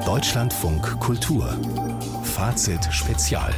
Deutschlandfunk Kultur Fazit Spezial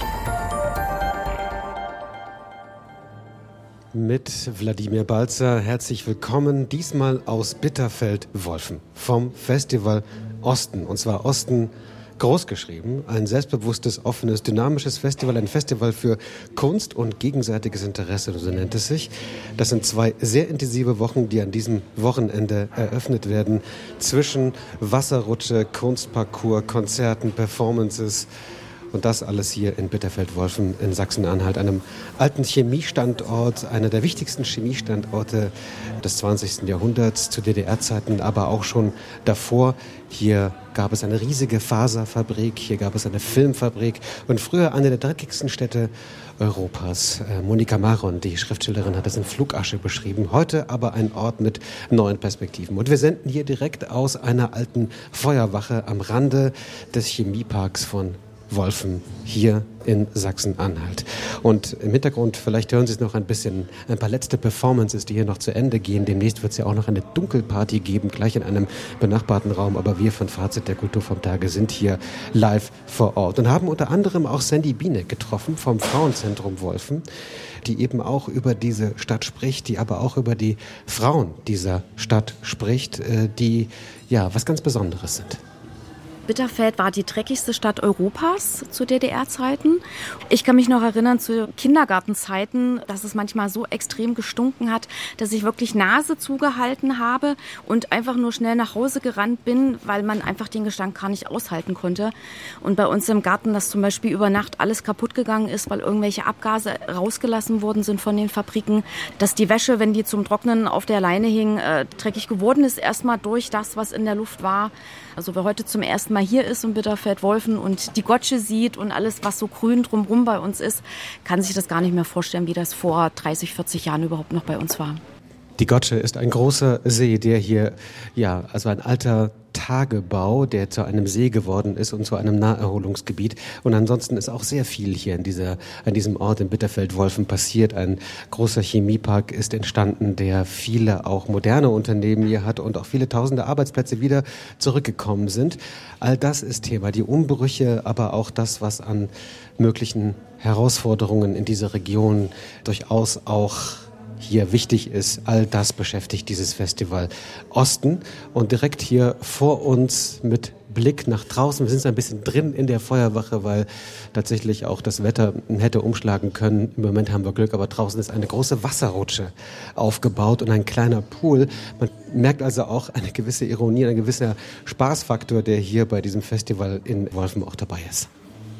mit Wladimir Balzer. Herzlich willkommen, diesmal aus Bitterfeld-Wolfen vom Festival Osten. Und zwar Osten großgeschrieben, ein selbstbewusstes, offenes, dynamisches Festival, ein Festival für Kunst und gegenseitiges Interesse, so nennt es sich. Das sind 2 sehr intensive Wochen, die an diesem Wochenende eröffnet werden, zwischen Wasserrutsche, Kunstparcours, Konzerten, Performances. Und das alles hier in Bitterfeld-Wolfen in Sachsen-Anhalt, einem alten Chemiestandort, einer der wichtigsten Chemiestandorte des 20. Jahrhunderts, zu DDR-Zeiten, aber auch schon davor. Hier gab es eine riesige Faserfabrik, hier gab es eine Filmfabrik und früher eine der dreckigsten Städte Europas. Monika Maron, die Schriftstellerin, hat es in Flugasche beschrieben. Heute aber ein Ort mit neuen Perspektiven. Und wir senden hier direkt aus einer alten Feuerwache am Rande des Chemieparks von Wolfen hier in Sachsen-Anhalt. Und im Hintergrund, vielleicht hören Sie es noch ein paar letzte Performances, die hier noch zu Ende gehen. Demnächst wird es ja auch noch eine Dunkelparty geben, gleich in einem benachbarten Raum. Aber wir von Fazit der Kultur vom Tage sind hier live vor Ort und haben unter anderem auch Sandy Biene getroffen vom Frauenzentrum Wolfen, die eben auch über diese Stadt spricht, die aber auch über die Frauen dieser Stadt spricht, die ja was ganz Besonderes sind. Bitterfeld war die dreckigste Stadt Europas zu DDR-Zeiten. Ich kann mich noch erinnern zu Kindergartenzeiten, dass es manchmal so extrem gestunken hat, dass ich wirklich Nase zugehalten habe und einfach nur schnell nach Hause gerannt bin, weil man einfach den Gestank gar nicht aushalten konnte. Und bei uns im Garten, dass zum Beispiel über Nacht alles kaputt gegangen ist, weil irgendwelche Abgase rausgelassen worden sind von den Fabriken, dass die Wäsche, wenn die zum Trocknen auf der Leine hing, dreckig geworden ist, erstmal durch das, was in der Luft war. Also wer heute zum ersten Mal hier ist in Bitterfeld-Wolfen und die Gotsche sieht und alles, was so grün drumherum bei uns ist, kann sich das gar nicht mehr vorstellen, wie das vor 30, 40 Jahren überhaupt noch bei uns war. Die Gotsche ist ein großer See, der hier, also ein alter Tagebau, der zu einem See geworden ist und zu einem Naherholungsgebiet. Und ansonsten ist auch sehr viel hier an diesem Ort in Bitterfeld-Wolfen passiert. Ein großer Chemiepark ist entstanden, der viele auch moderne Unternehmen hier hat und auch viele tausende Arbeitsplätze wieder zurückgekommen sind. All das ist Thema. Die Umbrüche, aber auch das, was an möglichen Herausforderungen in dieser Region durchaus auch hier wichtig ist, all das beschäftigt dieses Festival Osten. Und direkt hier vor uns mit Blick nach draußen, wir sind so ein bisschen drin in der Feuerwache, weil tatsächlich auch das Wetter hätte umschlagen können. Im Moment haben wir Glück, aber draußen ist eine große Wasserrutsche aufgebaut und ein kleiner Pool. Man merkt also auch eine gewisse Ironie, ein gewisser Spaßfaktor, der hier bei diesem Festival in Wolfen auch dabei ist.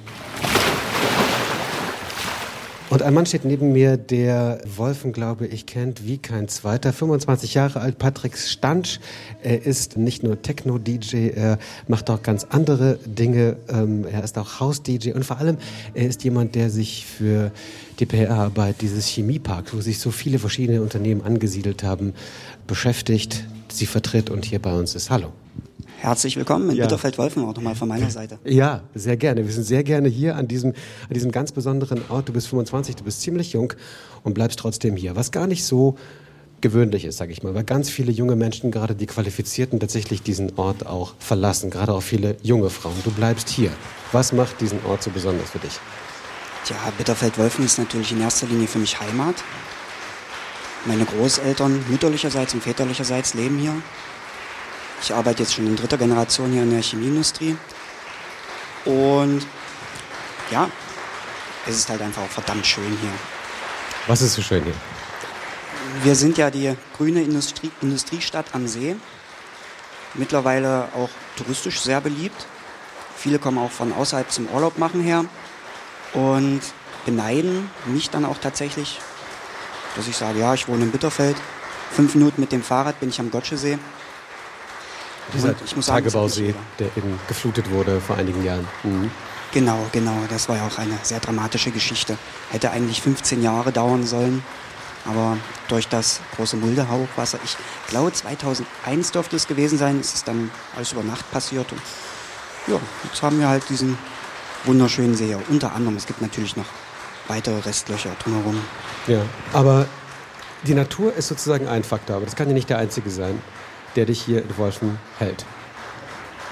Und ein Mann steht neben mir, der Wolfen, glaube ich, kennt wie kein zweiter. 25 Jahre alt, Patrick Stansch. Er ist nicht nur Techno-DJ, er macht auch ganz andere Dinge. Er ist auch House-DJ und vor allem, er ist jemand, der sich für die PR-Arbeit dieses Chemieparks, wo sich so viele verschiedene Unternehmen angesiedelt haben, beschäftigt, sie vertritt und hier bei uns ist. Hallo. Herzlich willkommen in Bitterfeld-Wolfen, auch nochmal von meiner Seite. Ja, sehr gerne. Wir sind sehr gerne hier an diesem ganz besonderen Ort. Du bist 25, du bist ziemlich jung und bleibst trotzdem hier. Was gar nicht so gewöhnlich ist, sage ich mal, weil ganz viele junge Menschen, gerade die Qualifizierten, tatsächlich diesen Ort auch verlassen. Gerade auch viele junge Frauen. Du bleibst hier. Was macht diesen Ort so besonders für dich? Tja, Bitterfeld-Wolfen ist natürlich in erster Linie für mich Heimat. Meine Großeltern mütterlicherseits und väterlicherseits leben hier. Ich arbeite jetzt schon in 3. Generation hier in der Chemieindustrie. Und ja, es ist halt einfach auch verdammt schön hier. Was ist so schön hier? Wir sind ja die grüne Industriestadt am See. Mittlerweile auch touristisch sehr beliebt. Viele kommen auch von außerhalb zum Urlaub machen her und beneiden mich dann auch tatsächlich, dass ich sage, ja, ich wohne in Bitterfeld. 5 Minuten mit dem Fahrrad bin ich am Gotschesee. Dieser Tagebausee, der eben geflutet wurde vor einigen Jahren. Mhm. Genau. Das war ja auch eine sehr dramatische Geschichte. Hätte eigentlich 15 Jahre dauern sollen. Aber durch das große Mulde-Hochwasser, ich glaube 2001 dürfte es gewesen sein, ist es dann alles über Nacht passiert. Und ja, jetzt haben wir halt diesen wunderschönen See. Unter anderem, es gibt natürlich noch weitere Restlöcher drumherum. Ja, aber die Natur ist sozusagen ein Faktor, aber das kann ja nicht der einzige sein, der dich hier in Wolfen hält.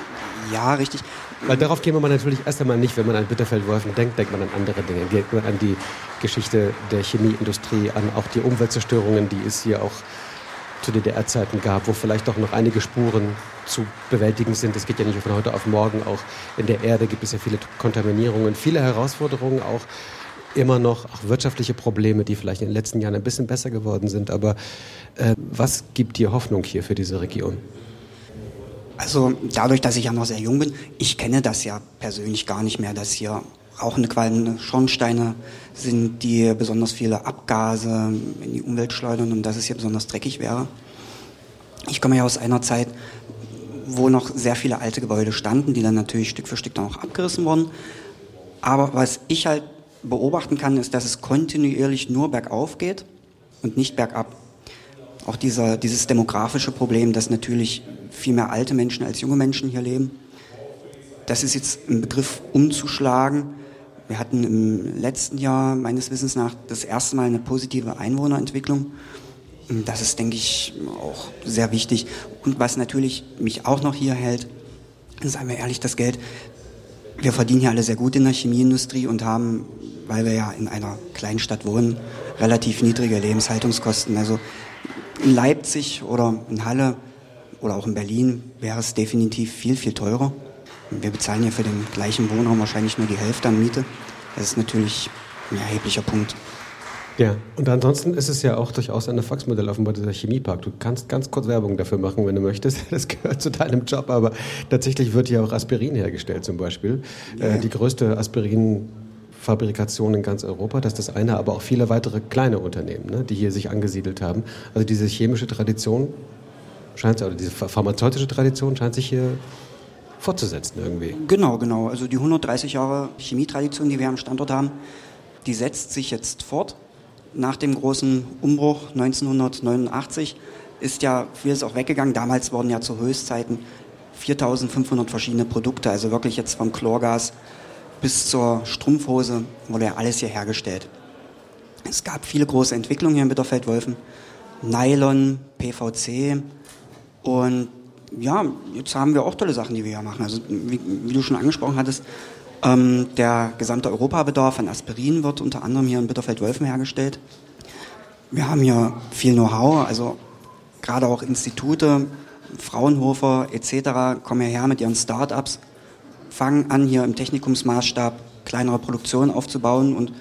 Ja, richtig. Weil darauf käme man natürlich erst einmal nicht, wenn man an Bitterfeld-Wolfen denkt man an andere Dinge. Denkt man an die Geschichte der Chemieindustrie, an auch die Umweltzerstörungen, die es hier auch zu DDR-Zeiten gab, wo vielleicht doch noch einige Spuren zu bewältigen sind. Es geht ja nicht von heute auf morgen. Auch in der Erde gibt es ja viele Kontaminierungen, viele Herausforderungen, auch immer noch auch wirtschaftliche Probleme, die vielleicht in den letzten Jahren ein bisschen besser geworden sind. Aber was gibt dir Hoffnung hier für diese Region? Also dadurch, dass ich ja noch sehr jung bin, ich kenne das ja persönlich gar nicht mehr, dass hier rauchende, qualmende Schornsteine sind, die besonders viele Abgase in die Umwelt schleudern und dass es hier besonders dreckig wäre. Ich komme ja aus einer Zeit, wo noch sehr viele alte Gebäude standen, die dann natürlich Stück für Stück dann auch abgerissen wurden. Aber was ich halt beobachten kann, ist, dass es kontinuierlich nur bergauf geht und nicht bergab. Auch dieses demografische Problem, dass natürlich viel mehr alte Menschen als junge Menschen hier leben. Das ist jetzt ein Begriff umzuschlagen. Wir hatten im letzten Jahr meines Wissens nach das erste Mal eine positive Einwohnerentwicklung. Das ist, denke ich, auch sehr wichtig. Und was natürlich mich auch noch hier hält, seien wir ehrlich, das Geld. Wir verdienen hier alle sehr gut in der Chemieindustrie und haben, weil wir ja in einer Kleinstadt wohnen, relativ niedrige Lebenshaltungskosten. Also in Leipzig oder in Halle oder auch in Berlin wäre es definitiv viel, viel teurer. Wir bezahlen ja für den gleichen Wohnraum wahrscheinlich nur die Hälfte an Miete. Das ist natürlich ein erheblicher Punkt. Ja, und ansonsten ist es ja auch durchaus ein Erfolgsmodell offenbar dieser Chemiepark. Du kannst ganz kurz Werbung dafür machen, wenn du möchtest. Das gehört zu deinem Job, aber tatsächlich wird hier auch Aspirin hergestellt zum Beispiel. Ja. Die größte Aspirinfabrikation in ganz Europa, das ist das eine, aber auch viele weitere kleine Unternehmen, ne, die hier sich angesiedelt haben. Also diese chemische Tradition oder diese pharmazeutische Tradition scheint sich hier fortzusetzen irgendwie. Genau. Also die 130 Jahre Chemietradition, die wir am Standort haben, die setzt sich jetzt fort. Nach dem großen Umbruch 1989 ist ja vieles auch weggegangen. Damals wurden ja zu Höchstzeiten 4.500 verschiedene Produkte, also wirklich jetzt vom Chlorgas bis zur Strumpfhose, wurde ja alles hier hergestellt. Es gab viele große Entwicklungen hier in Bitterfeld-Wolfen. Nylon, PVC und ja, jetzt haben wir auch tolle Sachen, die wir hier machen. Also wie du schon angesprochen hattest, der gesamte Europabedarf an Aspirin wird unter anderem hier in Bitterfeld-Wolfen hergestellt. Wir haben hier viel Know-how, also gerade auch Institute, Fraunhofer etc. kommen hierher mit ihren Start-ups, fangen an, hier im Technikumsmaßstab kleinere Produktionen aufzubauen und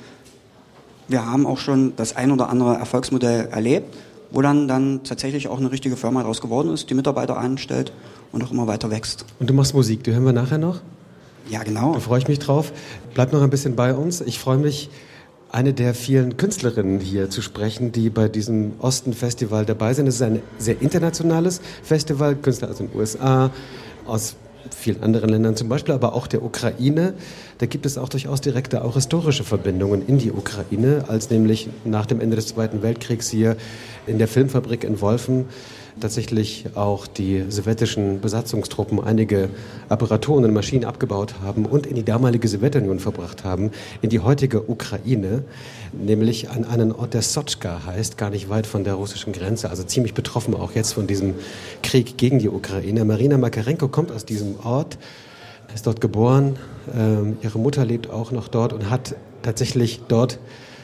wir haben auch schon das ein oder andere Erfolgsmodell erlebt, wo dann tatsächlich auch eine richtige Firma daraus geworden ist, die Mitarbeiter anstellt und auch immer weiter wächst. Und du machst Musik, die hören wir nachher noch? Ja, genau. Da freue ich mich drauf. Bleib noch ein bisschen bei uns. Ich freue mich, eine der vielen Künstlerinnen hier zu sprechen, die bei diesem Osten-Festival dabei sind. Es ist ein sehr internationales Festival, Künstler aus den USA, aus vielen anderen Ländern zum Beispiel, aber auch der Ukraine. Da gibt es auch durchaus direkte, auch historische Verbindungen in die Ukraine, als nämlich nach dem Ende des Zweiten Weltkriegs hier in der Filmfabrik in Wolfen tatsächlich auch die sowjetischen Besatzungstruppen einige Apparaturen und Maschinen abgebaut haben und in die damalige Sowjetunion verbracht haben, in die heutige Ukraine, nämlich an einen Ort, der Sotschka heißt, gar nicht weit von der russischen Grenze, also ziemlich betroffen auch jetzt von diesem Krieg gegen die Ukraine. Marina Makarenko kommt aus diesem Ort, ist dort geboren, ihre Mutter lebt auch noch dort und hat tatsächlich dort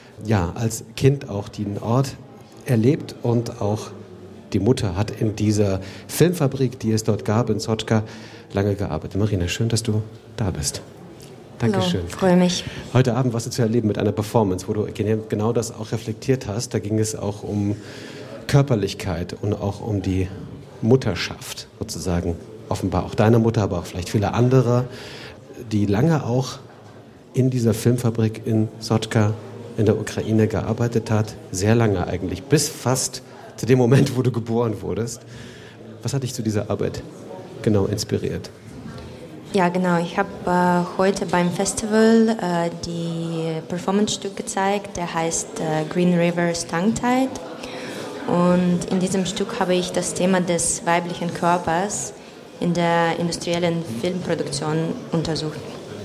als Kind auch den Ort erlebt und auch die Mutter hat in dieser Filmfabrik, die es dort gab, in Sotschka, lange gearbeitet. Marina, schön, dass du da bist. Dankeschön. Hallo, freue mich. Heute Abend warst du zu erleben mit einer Performance, wo du genau das auch reflektiert hast. Da ging es auch um Körperlichkeit und auch um die Mutterschaft sozusagen. Offenbar auch deine Mutter, aber auch vielleicht viele andere, die lange auch in dieser Filmfabrik in Sotschka in der Ukraine gearbeitet hat. Sehr lange eigentlich, bis fast zu dem Moment, wo du geboren wurdest. Was hat dich zu dieser Arbeit genau inspiriert? Ja, genau. Ich habe heute beim Festival die Performance-Stück gezeigt, der heißt Green River's Tongue-Tied. Und in diesem Stück habe ich das Thema des weiblichen Körpers in der industriellen Filmproduktion untersucht.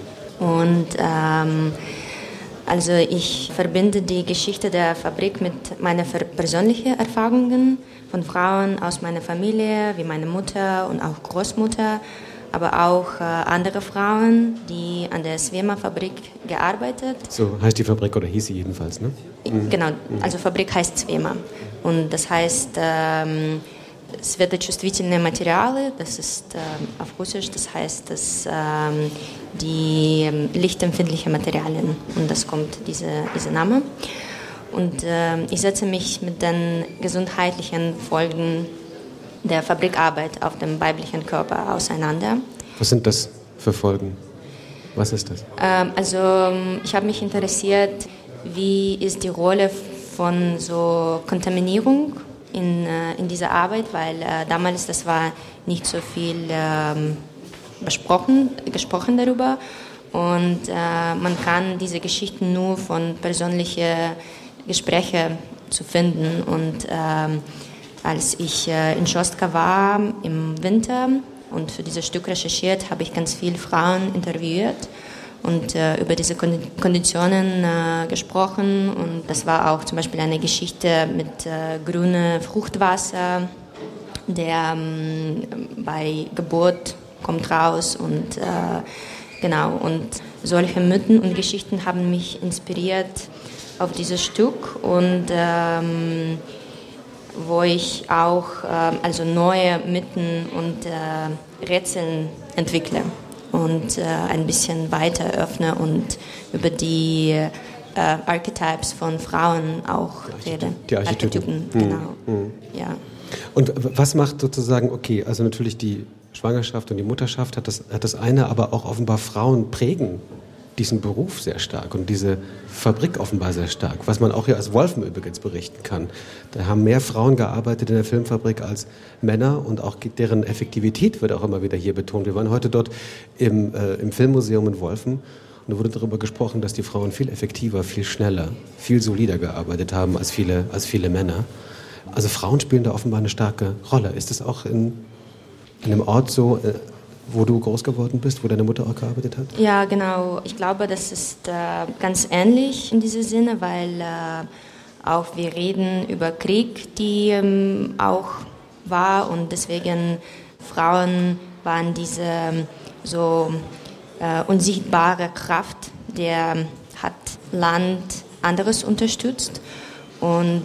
Und also ich verbinde die Geschichte der Fabrik mit meinen persönlichen Erfahrungen von Frauen aus meiner Familie, wie meine Mutter und auch Großmutter, aber auch andere Frauen, die an der Zwema-Fabrik gearbeitet. So heißt die Fabrik oder hieß sie jedenfalls, ne? Genau, also Fabrik heißt Zwema. Und das heißt, светочувствительные материалы, das ist auf Russisch, das heißt, dass die lichtempfindlichen Materialien, und das kommt dieser Name. Und ich setze mich mit den gesundheitlichen Folgen der Fabrikarbeit auf dem weiblichen Körper auseinander. Was sind das für Folgen? Was ist das? Also ich habe mich interessiert, wie ist die Rolle von so Kontaminierung in dieser Arbeit, weil damals das war nicht so viel gesprochen darüber und man kann diese Geschichten nur von persönlichen Gesprächen zu finden und als ich in Schostka war im Winter und für dieses Stück recherchiert, habe ich ganz viele Frauen interviewt und über diese Konditionen gesprochen. Und das war auch zum Beispiel eine Geschichte mit grünem Fruchtwasser, der bei Geburt kommt raus. Und genau, und solche Mythen und Geschichten haben mich inspiriert auf dieses Stück und wo ich auch also neue Mythen und Rätseln entwickle und ein bisschen weiter öffne und über die Archetypes von Frauen auch rede. Die Archetypen. Genau. Ja. Und was macht sozusagen, okay, also natürlich die Schwangerschaft und die Mutterschaft hat das eine, aber auch offenbar Frauen prägen diesen Beruf sehr stark und diese Fabrik offenbar sehr stark, was man auch hier als Wolfen übrigens berichten kann. Da haben mehr Frauen gearbeitet in der Filmfabrik als Männer und auch deren Effektivität wird auch immer wieder hier betont. Wir waren heute dort im Filmmuseum in Wolfen und da wurde darüber gesprochen, dass die Frauen viel effektiver, viel schneller, viel solider gearbeitet haben als viele Männer. Also Frauen spielen da offenbar eine starke Rolle. Ist das auch in einem Ort so, wo du groß geworden bist, wo deine Mutter auch gearbeitet hat? Ja, genau. Ich glaube, das ist ganz ähnlich in diesem Sinne, weil auch wir reden über Krieg, die auch war und deswegen Frauen waren diese so unsichtbare Kraft, der hat Land anderes unterstützt und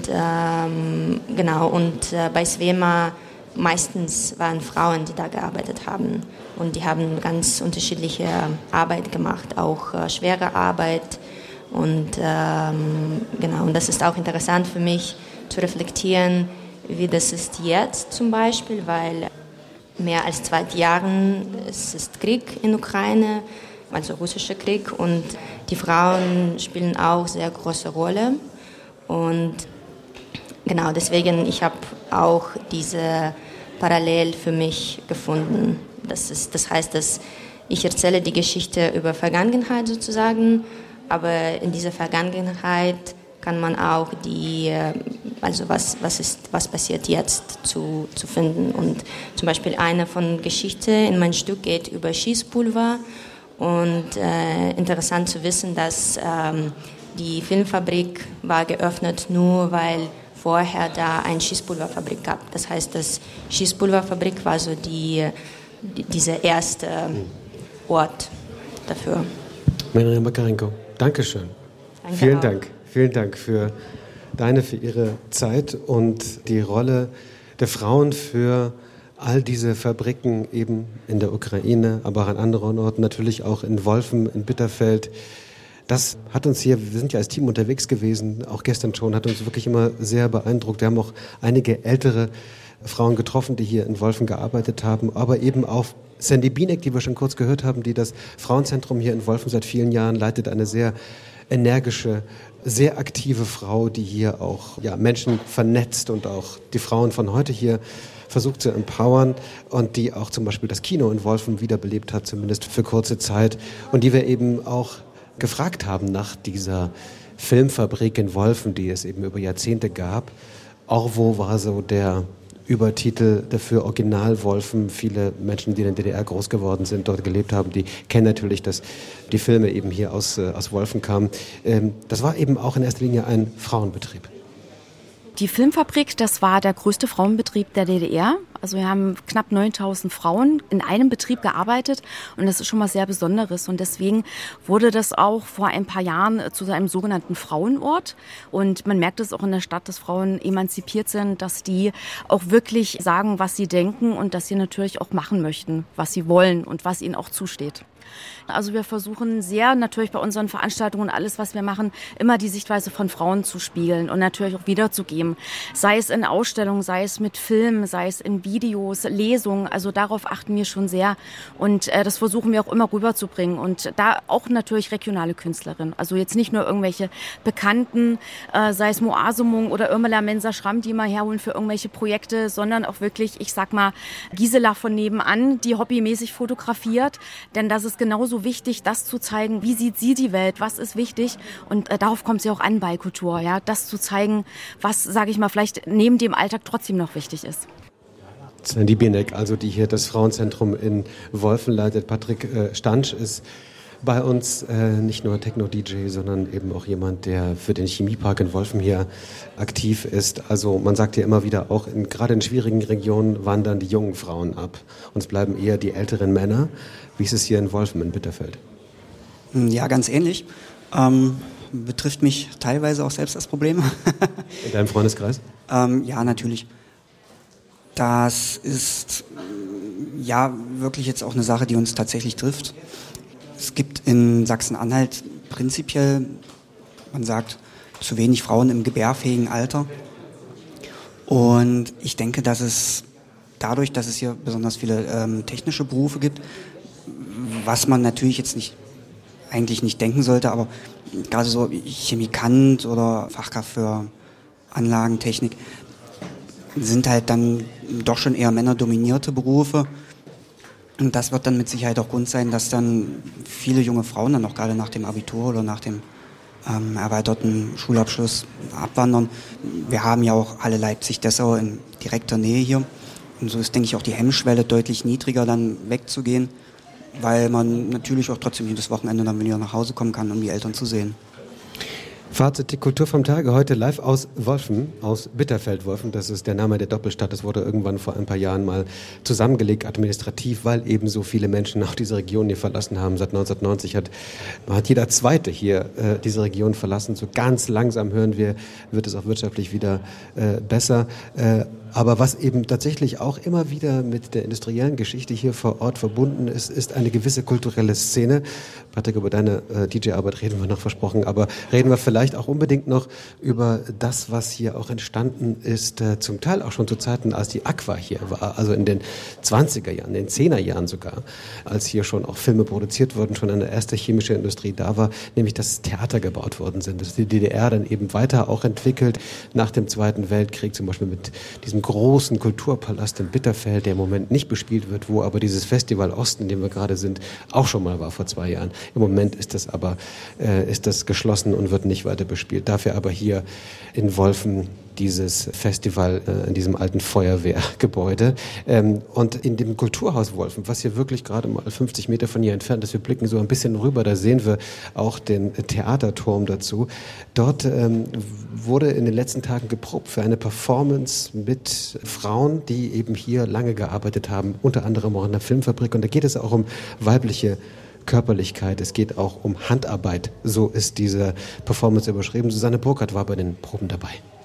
genau und bei Zwema meistens waren Frauen, die da gearbeitet haben. Und die haben ganz unterschiedliche Arbeit gemacht, auch schwere Arbeit. Und genau, und das ist auch interessant für mich zu reflektieren, wie das ist jetzt zum Beispiel, weil mehr als 2 Jahren es ist Krieg in Ukraine, also russischer Krieg. Und die Frauen spielen auch sehr große Rolle. Und genau, deswegen, ich habe auch diese Parallel für mich gefunden. Das heißt, dass ich erzähle die Geschichte über Vergangenheit sozusagen, aber in dieser Vergangenheit kann man auch also was passiert jetzt zu finden. Und zum Beispiel eine von Geschichte in meinem Stück geht über Schießpulver und interessant zu wissen, dass die Filmfabrik war geöffnet nur, weil vorher da eine Schießpulverfabrik gab. Das heißt, das Schießpulverfabrik war so dieser erste Ort dafür. Maria Makarenko, Dankeschön. Danke Vielen Dank für Ihre Zeit und die Rolle der Frauen für all diese Fabriken eben in der Ukraine, aber auch an anderen Orten, natürlich auch in Wolfen, in Bitterfeld. Das hat uns hier, wir sind ja als Team unterwegs gewesen, auch gestern schon, hat uns wirklich immer sehr beeindruckt. Wir haben auch einige ältere Frauen getroffen, die hier in Wolfen gearbeitet haben, aber eben auch Sandy Binek, die wir schon kurz gehört haben, die das Frauenzentrum hier in Wolfen seit vielen Jahren leitet, eine sehr energische, sehr aktive Frau, die hier auch Menschen vernetzt und auch die Frauen von heute hier versucht zu empowern und die auch zum Beispiel das Kino in Wolfen wiederbelebt hat, zumindest für kurze Zeit, und die wir eben auch gefragt haben nach dieser Filmfabrik in Wolfen, die es eben über Jahrzehnte gab. Orwo war so der Übertitel dafür, Original Wolfen. Viele Menschen, die in der DDR groß geworden sind, dort gelebt haben, die kennen natürlich, dass die Filme eben hier aus Wolfen kamen. Das war eben auch in erster Linie ein Frauenbetrieb. Die Filmfabrik, das war der größte Frauenbetrieb der DDR. Also wir haben knapp 9.000 Frauen in einem Betrieb gearbeitet und das ist schon mal sehr Besonderes. Und deswegen wurde das auch vor ein paar Jahren zu einem sogenannten Frauenort. Und man merkt es auch in der Stadt, dass Frauen emanzipiert sind, dass die auch wirklich sagen, was sie denken und dass sie natürlich auch machen möchten, was sie wollen und was ihnen auch zusteht. Also wir versuchen sehr natürlich bei unseren Veranstaltungen und alles, was wir machen, immer die Sichtweise von Frauen zu spiegeln und natürlich auch wiederzugeben. Sei es in Ausstellungen, sei es mit Filmen, sei es in Videos, Lesungen. Also darauf achten wir schon sehr und das versuchen wir auch immer rüberzubringen. Und da auch natürlich regionale Künstlerinnen. Also jetzt nicht nur irgendwelche Bekannten, sei es Moasumung oder Irmela Mensa-Schramm, die mal herholen für irgendwelche Projekte, sondern auch wirklich, ich sag mal, Gisela von nebenan, die hobbymäßig fotografiert. Denn das ist genauso wichtig, das zu zeigen, wie sieht sie die Welt, was ist wichtig und darauf kommt es ja auch an bei Kultur, ja, das zu zeigen, was, sage ich mal, vielleicht neben dem Alltag trotzdem noch wichtig ist. Sandy Bienek, also die hier das Frauenzentrum in Wolfen leitet. Patrick Stansch ist bei uns nicht nur Techno-DJ, sondern eben auch jemand, der für den Chemiepark in Wolfen hier aktiv ist. Also man sagt ja immer wieder, auch gerade in schwierigen Regionen wandern die jungen Frauen ab. Und es bleiben eher die älteren Männer. Wie ist es hier in Wolfen, in Bitterfeld? Ja, ganz ähnlich. Betrifft mich teilweise auch selbst das Problem. In deinem Freundeskreis? Ja, natürlich. Das ist ja wirklich jetzt auch eine Sache, die uns tatsächlich trifft. Es gibt in Sachsen-Anhalt prinzipiell, man sagt, zu wenig Frauen im gebärfähigen Alter. Und ich denke, dass es dadurch, dass es hier besonders viele technische Berufe gibt, was man natürlich jetzt eigentlich nicht denken sollte, aber gerade so Chemikant oder Fachkraft für Anlagentechnik sind halt dann doch schon eher männerdominierte Berufe. Und das wird dann mit Sicherheit auch Grund sein, dass dann viele junge Frauen dann auch gerade nach dem Abitur oder nach dem erweiterten Schulabschluss abwandern. Wir haben ja auch Halle Leipzig-Dessau in direkter Nähe hier. Und so ist, denke ich, auch die Hemmschwelle deutlich niedriger, dann wegzugehen, weil man natürlich auch trotzdem jedes Wochenende dann wieder nach Hause kommen kann, um die Eltern zu sehen. Fazit, die Kultur vom Tage heute live aus Wolfen, aus Bitterfeld-Wolfen. Das ist der Name der Doppelstadt. Das wurde irgendwann vor ein paar Jahren mal zusammengelegt, administrativ, weil eben so viele Menschen auch diese Region hier verlassen haben. Seit 1990 hat jeder Zweite hier diese Region verlassen. So ganz langsam hören wir, wird es auch wirtschaftlich wieder besser. Aber was eben tatsächlich auch immer wieder mit der industriellen Geschichte hier vor Ort verbunden ist, ist eine gewisse kulturelle Szene. Patrick, über deine DJ-Arbeit reden wir noch, versprochen, aber reden wir vielleicht auch unbedingt noch über das, was hier auch entstanden ist, zum Teil auch schon zu Zeiten, als die Aqua hier war, also in den 20er Jahren, in den 10er Jahren sogar, als hier schon auch Filme produziert wurden, schon eine erste chemische Industrie da war, nämlich dass Theater gebaut worden sind. Das die DDR dann eben weiter auch entwickelt, nach dem Zweiten Weltkrieg, zum Beispiel mit diesem großen Kulturpalast in Bitterfeld, der im Moment nicht bespielt wird, wo aber dieses Festival Osten, in dem wir gerade sind, auch schon mal war vor 2 Jahren. Im Moment ist das aber geschlossen und wird nicht weiter bespielt. Dafür aber hier in Wolfen dieses Festival in diesem alten Feuerwehrgebäude. Und in dem Kulturhaus Wolfen, was hier wirklich gerade mal 50 Meter von hier entfernt ist, wir blicken so ein bisschen rüber, da sehen wir auch den Theaterturm dazu. Dort wurde in den letzten Tagen geprobt für eine Performance mit Frauen, die eben hier lange gearbeitet haben, unter anderem auch in der Filmfabrik. Und da geht es auch um weibliche Körperlichkeit, es geht auch um Handarbeit. So ist diese Performance überschrieben. Susanne Burkhardt war bei den Proben dabei.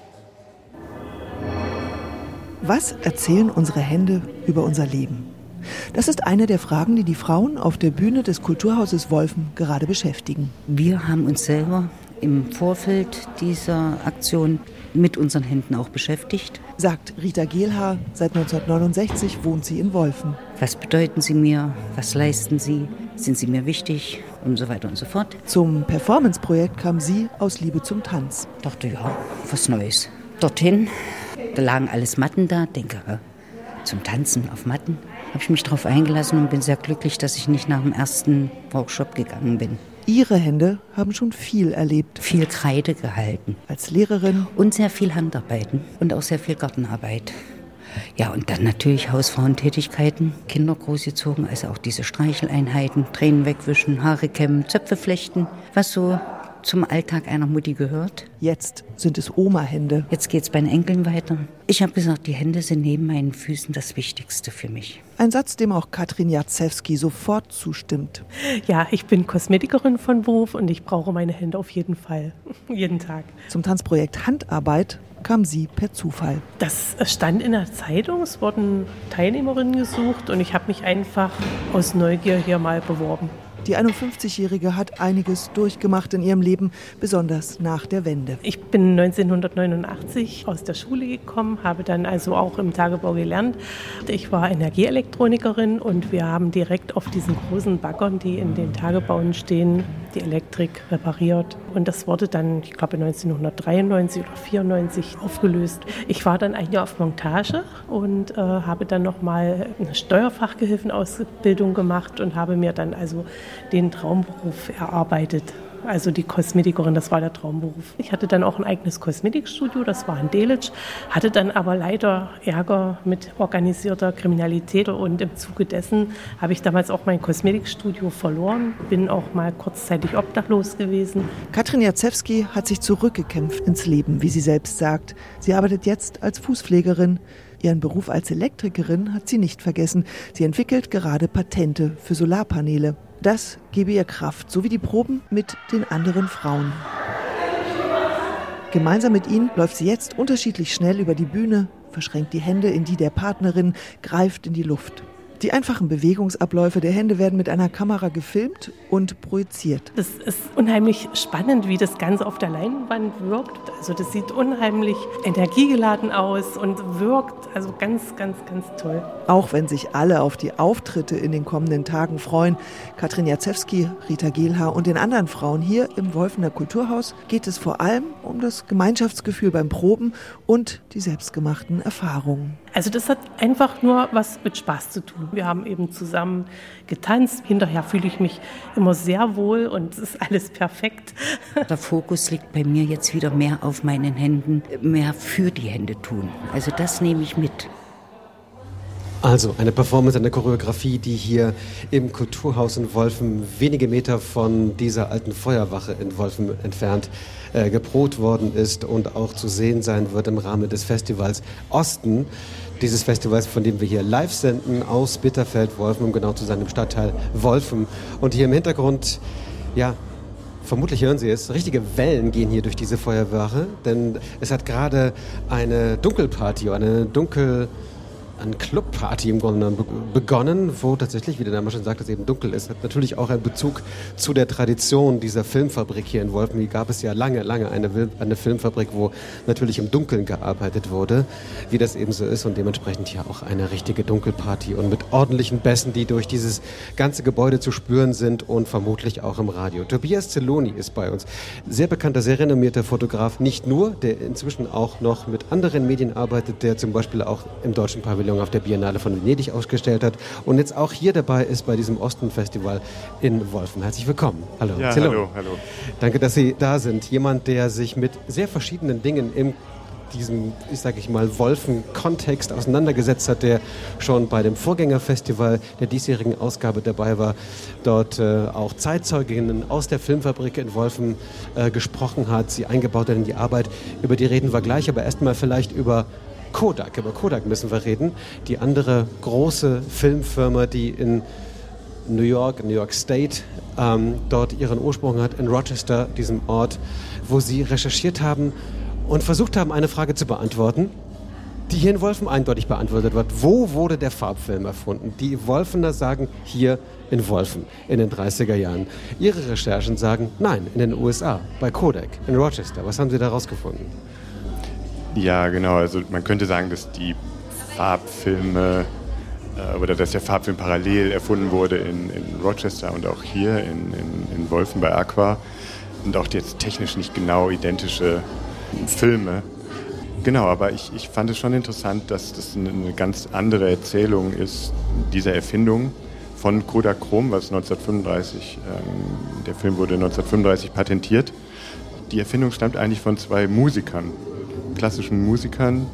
Was erzählen unsere Hände über unser Leben? Das ist eine der Fragen, die die Frauen auf der Bühne des Kulturhauses Wolfen gerade beschäftigen. Wir haben uns selber im Vorfeld dieser Aktion mit unseren Händen auch beschäftigt. Sagt Rita Gehlhaar, seit 1969 wohnt sie in Wolfen. Was bedeuten sie mir? Was leisten sie? Sind sie mir wichtig? Und so weiter und so fort. Zum Performance-Projekt kam sie aus Liebe zum Tanz. Dachte, ja, was Neues. Dorthin, da lagen alles Matten da. Denke, zum Tanzen auf Matten. Habe ich mich darauf eingelassen und bin sehr glücklich, dass ich nicht nach dem ersten Workshop gegangen bin. Ihre Hände haben schon viel erlebt. Viel Kreide gehalten. Als Lehrerin. Und sehr viel Handarbeiten und auch sehr viel Gartenarbeit. Ja, und dann natürlich Hausfrauentätigkeiten, Kinder großgezogen, also auch diese Streicheleinheiten, Tränen wegwischen, Haare kämmen, Zöpfe flechten, was so zum Alltag einer Mutti gehört. Jetzt sind es Oma-Hände. Jetzt geht's bei den Enkeln weiter. Ich habe gesagt, die Hände sind neben meinen Füßen das Wichtigste für mich. Ein Satz, dem auch Katrin Jarzewski sofort zustimmt. Ja, ich bin Kosmetikerin von Beruf und ich brauche meine Hände auf jeden Fall. Jeden Tag. Zum Tanzprojekt Handarbeit kam sie per Zufall. Das stand in der Zeitung, es wurden Teilnehmerinnen gesucht und ich habe mich einfach aus Neugier hier mal beworben. Die 51-Jährige hat einiges durchgemacht in ihrem Leben, besonders nach der Wende. Ich bin 1989 aus der Schule gekommen, habe dann also auch im Tagebau gelernt. Ich war Energieelektronikerin und wir haben direkt auf diesen großen Baggern, die in den Tagebauen stehen, die Elektrik repariert. Und das wurde dann, ich glaube 1993 oder 1994 aufgelöst. Ich war dann ein Jahr auf Montage und habe dann nochmal eine Steuerfachgehilfenausbildung gemacht und habe mir dann also den Traumberuf erarbeitet. Also die Kosmetikerin, das war der Traumberuf. Ich hatte dann auch ein eigenes Kosmetikstudio, das war in Delitzsch, hatte dann aber leider Ärger mit organisierter Kriminalität und im Zuge dessen habe ich damals auch mein Kosmetikstudio verloren, bin auch mal kurzzeitig obdachlos gewesen. Katrin Jarzewski hat sich zurückgekämpft ins Leben, wie sie selbst sagt. Sie arbeitet jetzt als Fußpflegerin. Ihren Beruf als Elektrikerin hat sie nicht vergessen. Sie entwickelt gerade Patente für Solarpaneele. Das gebe ihr Kraft, so wie die Proben mit den anderen Frauen. Gemeinsam mit ihnen läuft sie jetzt unterschiedlich schnell über die Bühne, verschränkt die Hände in die der Partnerin, greift in die Luft. Die einfachen Bewegungsabläufe der Hände werden mit einer Kamera gefilmt und projiziert. Es ist unheimlich spannend, wie das Ganze auf der Leinwand wirkt. Also das sieht unheimlich energiegeladen aus und wirkt also ganz, ganz, ganz toll. Auch wenn sich alle auf die Auftritte in den kommenden Tagen freuen, Katrin Jarzewski, Rita Gehlhaar und den anderen Frauen hier im Wolfener Kulturhaus, geht es vor allem um das Gemeinschaftsgefühl beim Proben und die selbstgemachten Erfahrungen. Also das hat einfach nur was mit Spaß zu tun. Wir haben eben zusammen getanzt. Hinterher fühle ich mich immer sehr wohl und es ist alles perfekt. Der Fokus liegt bei mir jetzt wieder mehr auf meinen Händen, mehr für die Hände tun. Also das nehme ich mit. Also eine Performance, eine Choreografie, die hier im Kulturhaus in Wolfen wenige Meter von dieser alten Feuerwache in Wolfen entfernt geprobt worden ist und auch zu sehen sein wird im Rahmen des Festivals Osten. Dieses Festivals, von dem wir hier live senden aus Bitterfeld-Wolfen, um genau zu sein, im Stadtteil Wolfen. Und hier im Hintergrund, ja, vermutlich hören Sie es, richtige Wellen gehen hier durch diese Feuerwache, denn es hat gerade eine Dunkelparty, eine Clubparty im Grunde begonnen, wo tatsächlich, wie der Name schon sagt, es eben dunkel ist. Hat natürlich auch einen Bezug zu der Tradition dieser Filmfabrik hier in Wolfen. Hier gab es ja lange eine Filmfabrik, wo natürlich im Dunkeln gearbeitet wurde, wie das eben so ist, und dementsprechend hier auch eine richtige Dunkelparty und mit ordentlichen Bässen, die durch dieses ganze Gebäude zu spüren sind und vermutlich auch im Radio. Tobias Zelloni ist bei uns. Sehr bekannter, sehr renommierter Fotograf, nicht nur, der inzwischen auch noch mit anderen Medien arbeitet, der zum Beispiel auch im Deutschen Pavillon auf der Biennale von Venedig ausgestellt hat und jetzt auch hier dabei ist bei diesem Osten-Festival in Wolfen. Herzlich willkommen. Hallo. Ja, hallo. Danke, dass Sie da sind. Jemand, der sich mit sehr verschiedenen Dingen in diesem, Wolfen-Kontext auseinandergesetzt hat, der schon bei dem Vorgängerfestival der diesjährigen Ausgabe dabei war, dort auch Zeitzeuginnen aus der Filmfabrik in Wolfen gesprochen hat, sie eingebaut hat in die Arbeit. Über die reden wir gleich, aber erstmal vielleicht über Kodak. Über Kodak müssen wir reden. Die andere große Filmfirma, die in New York State, dort ihren Ursprung hat, in Rochester, diesem Ort, wo sie recherchiert haben und versucht haben, eine Frage zu beantworten, die hier in Wolfen eindeutig beantwortet wird. Wo wurde der Farbfilm erfunden? Die Wolfener sagen hier in Wolfen in den 30er Jahren. Ihre Recherchen sagen, nein, in den USA, bei Kodak, in Rochester. Was haben Sie da rausgefunden? Ja, genau. Also man könnte sagen, dass die Farbfilme oder dass der Farbfilm parallel erfunden wurde in Rochester und auch hier in Wolfen bei Aqua und auch jetzt technisch nicht genau identische Filme. Genau, aber ich fand es schon interessant, dass das eine ganz andere Erzählung ist, dieser Erfindung von Kodachrom, was 1935, der Film wurde 1935 patentiert. Die Erfindung stammt eigentlich von zwei Musikern, klassischen Musikern,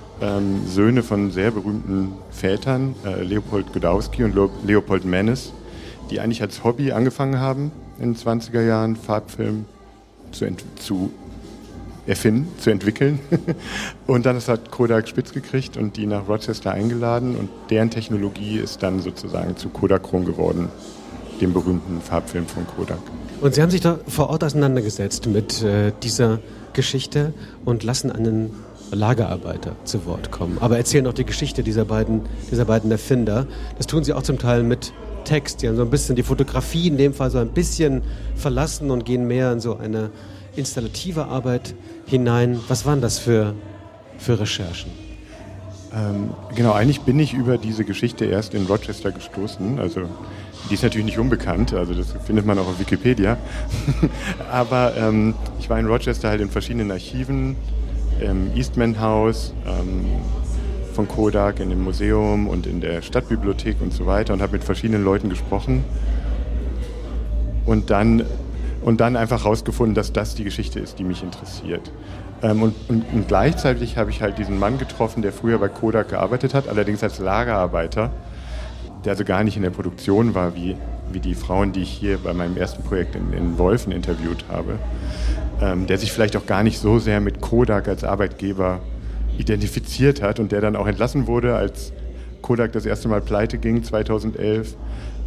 Söhne von sehr berühmten Vätern, Leopold Godowsky und Leopold Mannes, die eigentlich als Hobby angefangen haben, in den 20er Jahren Farbfilm zu erfinden, zu entwickeln. Und dann hat Kodak spitz gekriegt und die nach Rochester eingeladen und deren Technologie ist dann sozusagen zu Kodachrom geworden, dem berühmten Farbfilm von Kodak. Und Sie haben sich da vor Ort auseinandergesetzt mit dieser Geschichte und lassen einen Lagerarbeiter zu Wort kommen. Aber erzählen auch die Geschichte dieser beiden Erfinder. Das tun Sie auch zum Teil mit Text. Sie haben so ein bisschen die Fotografie in dem Fall so ein bisschen verlassen und gehen mehr in so eine installative Arbeit hinein. Was waren das für Recherchen? Genau, eigentlich bin ich über diese Geschichte erst in Rochester gestoßen. Also die ist natürlich nicht unbekannt, also das findet man auch auf Wikipedia. Aber ich war in Rochester halt in verschiedenen Archiven, im Eastman House von Kodak, in dem Museum und in der Stadtbibliothek und so weiter und habe mit verschiedenen Leuten gesprochen und dann einfach herausgefunden, dass das die Geschichte ist, die mich interessiert. Und gleichzeitig habe ich halt diesen Mann getroffen, der früher bei Kodak gearbeitet hat, allerdings als Lagerarbeiter, der also gar nicht in der Produktion war, wie die Frauen, die ich hier bei meinem ersten Projekt in Wolfen interviewt habe, der sich vielleicht auch gar nicht so sehr mit Kodak als Arbeitgeber identifiziert hat und der dann auch entlassen wurde, als Kodak das erste Mal pleite ging, 2011.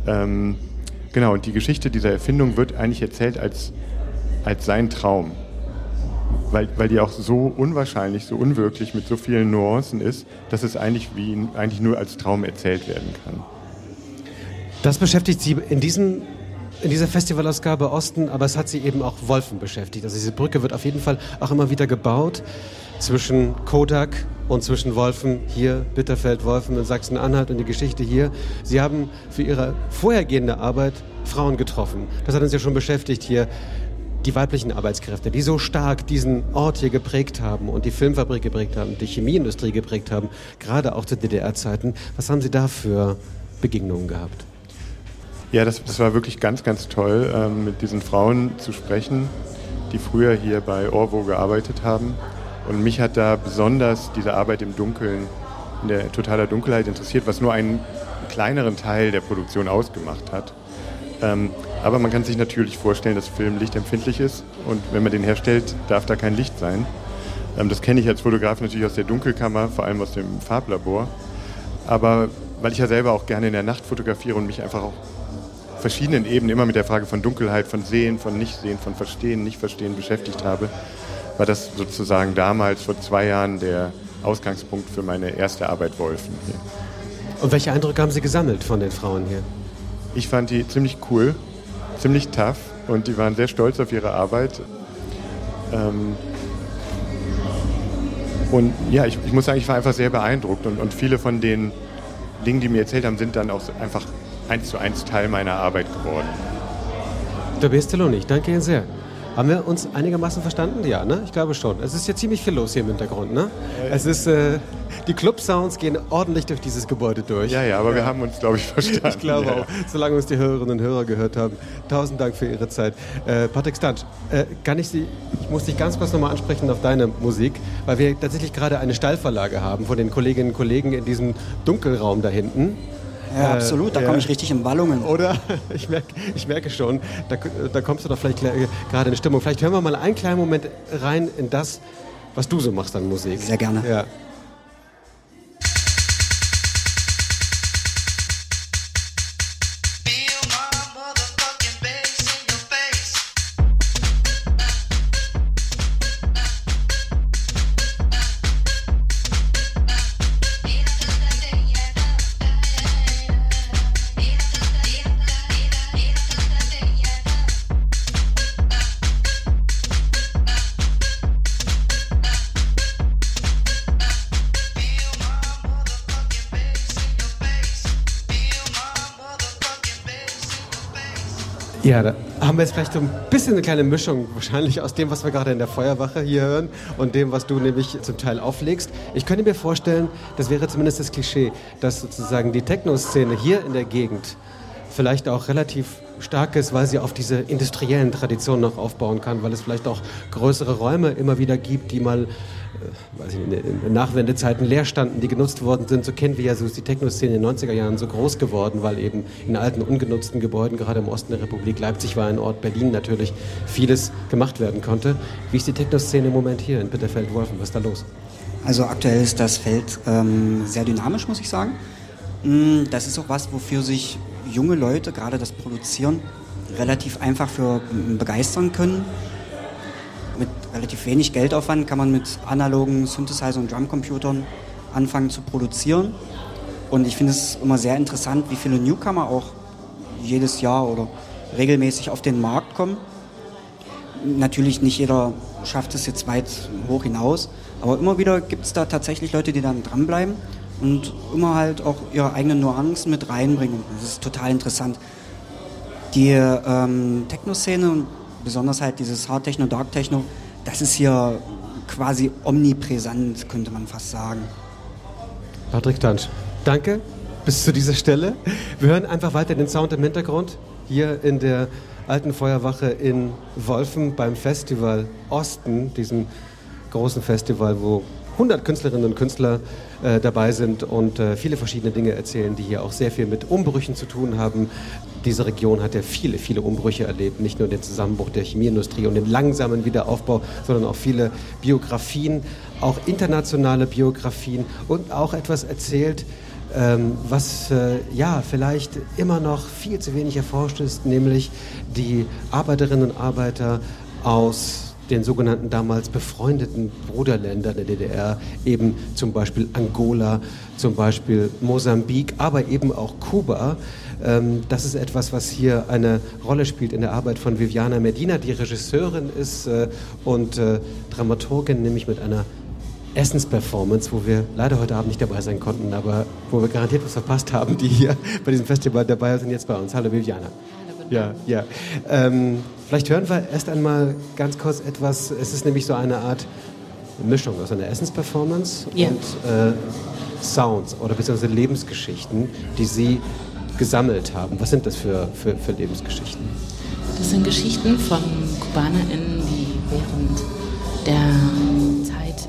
Genau, und die Geschichte dieser Erfindung wird eigentlich erzählt als sein Traum. Weil die auch so unwahrscheinlich, so unwirklich mit so vielen Nuancen ist, dass es eigentlich nur als Traum erzählt werden kann. Das beschäftigt Sie in dieser Festivalausgabe Osten, aber es hat Sie eben auch Wolfen beschäftigt. Also diese Brücke wird auf jeden Fall auch immer wieder gebaut zwischen Kodak und zwischen Wolfen, hier Bitterfeld, Wolfen in Sachsen-Anhalt und die Geschichte hier. Sie haben für Ihre vorhergehende Arbeit Frauen getroffen. Das hat uns ja schon beschäftigt hier. Die weiblichen Arbeitskräfte, die so stark diesen Ort hier geprägt haben und die Filmfabrik geprägt haben, die Chemieindustrie geprägt haben, gerade auch zu DDR-Zeiten. Was haben Sie da für Begegnungen gehabt? Ja, das war wirklich ganz, ganz toll, mit diesen Frauen zu sprechen, die früher hier bei Orwo gearbeitet haben. Und mich hat da besonders diese Arbeit im Dunkeln, in der totaler Dunkelheit interessiert, was nur einen kleineren Teil der Produktion ausgemacht hat. Aber man kann sich natürlich vorstellen, dass Film lichtempfindlich ist und wenn man den herstellt, darf da kein Licht sein. Das kenne ich als Fotograf natürlich aus der Dunkelkammer, vor allem aus dem Farblabor. Aber weil ich ja selber auch gerne in der Nacht fotografiere und mich einfach auch auf verschiedenen Ebenen immer mit der Frage von Dunkelheit, von Sehen, von Nichtsehen, von Verstehen, Nichtverstehen beschäftigt habe, war das sozusagen damals vor 2 Jahren der Ausgangspunkt für meine erste Arbeit Wolfen hier. Und welche Eindrücke haben Sie gesammelt von den Frauen hier? Ich fand die ziemlich cool, ziemlich tough und die waren sehr stolz auf ihre Arbeit. Und ja, ich muss sagen, ich war einfach sehr beeindruckt und viele von den Dingen, die mir erzählt haben, sind dann auch einfach 1:1 Teil meiner Arbeit geworden. Tobias Telloni, ich danke Ihnen sehr. Haben wir uns einigermaßen verstanden? Ja, ne? Ich glaube schon. Es ist ja ziemlich viel los hier im Hintergrund, ne? Es ist, die Club-Sounds gehen ordentlich durch dieses Gebäude durch. Ja, aber wir haben uns, glaube ich, verstanden. Ich glaube auch, solange uns die Hörerinnen und Hörer gehört haben. 1000 Dank für Ihre Zeit. Patrick Stansch, ich muss dich ganz kurz nochmal ansprechen auf deine Musik, weil wir tatsächlich gerade eine Steilvorlage haben von den Kolleginnen und Kollegen in diesem Dunkelraum da hinten. Ja, absolut, da komme ich richtig in Wallungen. Oder? Ich merke schon, da kommst du doch vielleicht gerade in Stimmung. Vielleicht hören wir mal einen kleinen Moment rein in das, was du so machst an Musik. Sehr gerne. Ja. Ja, da haben wir jetzt vielleicht so ein bisschen eine kleine Mischung wahrscheinlich aus dem, was wir gerade in der Feuerwache hier hören und dem, was du nämlich zum Teil auflegst. Ich könnte mir vorstellen, das wäre zumindest das Klischee, dass sozusagen die Techno-Szene hier in der Gegend vielleicht auch relativ stark ist, weil sie auf diese industriellen Traditionen noch aufbauen kann, weil es vielleicht auch größere Räume immer wieder gibt, die mal in Nachwendezeiten leer standen, die genutzt worden sind. So kennen wir ja, so ist die Techno-Szene in den 90er Jahren so groß geworden, weil eben in alten, ungenutzten Gebäuden, gerade im Osten der Republik, Leipzig war ein Ort, Berlin natürlich, vieles gemacht werden konnte. Wie ist die Techno-Szene im Moment hier in Bitterfeld-Wolfen? Was ist da los? Also aktuell ist das Feld sehr dynamisch, muss ich sagen. Das ist auch was, wofür sich junge Leute, gerade das Produzieren, relativ einfach für begeistern können. Mit relativ wenig Geldaufwand kann man mit analogen Synthesizer und Drumcomputern anfangen zu produzieren. Und ich finde es immer sehr interessant, wie viele Newcomer auch jedes Jahr oder regelmäßig auf den Markt kommen. Natürlich nicht jeder schafft es jetzt weit hoch hinaus, aber immer wieder gibt es da tatsächlich Leute, die dann dranbleiben und immer halt auch ihre eigenen Nuancen mit reinbringen. Das ist total interessant. Die Techno-Szene und besonders halt dieses Hard-Techno, Dark-Techno, das ist hier quasi omnipräsent, könnte man fast sagen. Patrick Tansch, danke bis zu dieser Stelle. Wir hören einfach weiter den Sound im Hintergrund hier in der Alten Feuerwache in Wolfen beim Festival Osten, diesem großen Festival, wo 100 Künstlerinnen und Künstler dabei sind und viele verschiedene Dinge erzählen, die hier auch sehr viel mit Umbrüchen zu tun haben. Diese Region hat ja viele, viele Umbrüche erlebt, nicht nur den Zusammenbruch der Chemieindustrie und den langsamen Wiederaufbau, sondern auch viele Biografien, auch internationale Biografien und auch etwas erzählt, was vielleicht immer noch viel zu wenig erforscht ist, nämlich die Arbeiterinnen und Arbeiter aus den sogenannten damals befreundeten Bruderländern der DDR, eben zum Beispiel Angola, zum Beispiel Mosambik, aber eben auch Kuba. Das ist etwas, was hier eine Rolle spielt in der Arbeit von Viviana Medina, die Regisseurin ist und Dramaturgin, nämlich mit einer Essensperformance, wo wir leider heute Abend nicht dabei sein konnten, aber wo wir garantiert was verpasst haben, die hier bei diesem Festival dabei sind, jetzt bei uns. Hallo Viviana. Ja. Vielleicht hören wir erst einmal ganz kurz etwas. Es ist nämlich so eine Art Mischung aus einer Essensperformance und Sounds oder beziehungsweise Lebensgeschichten, die Sie gesammelt haben. Was sind das für Lebensgeschichten? Das sind Geschichten von KubanerInnen, die während der Zeit,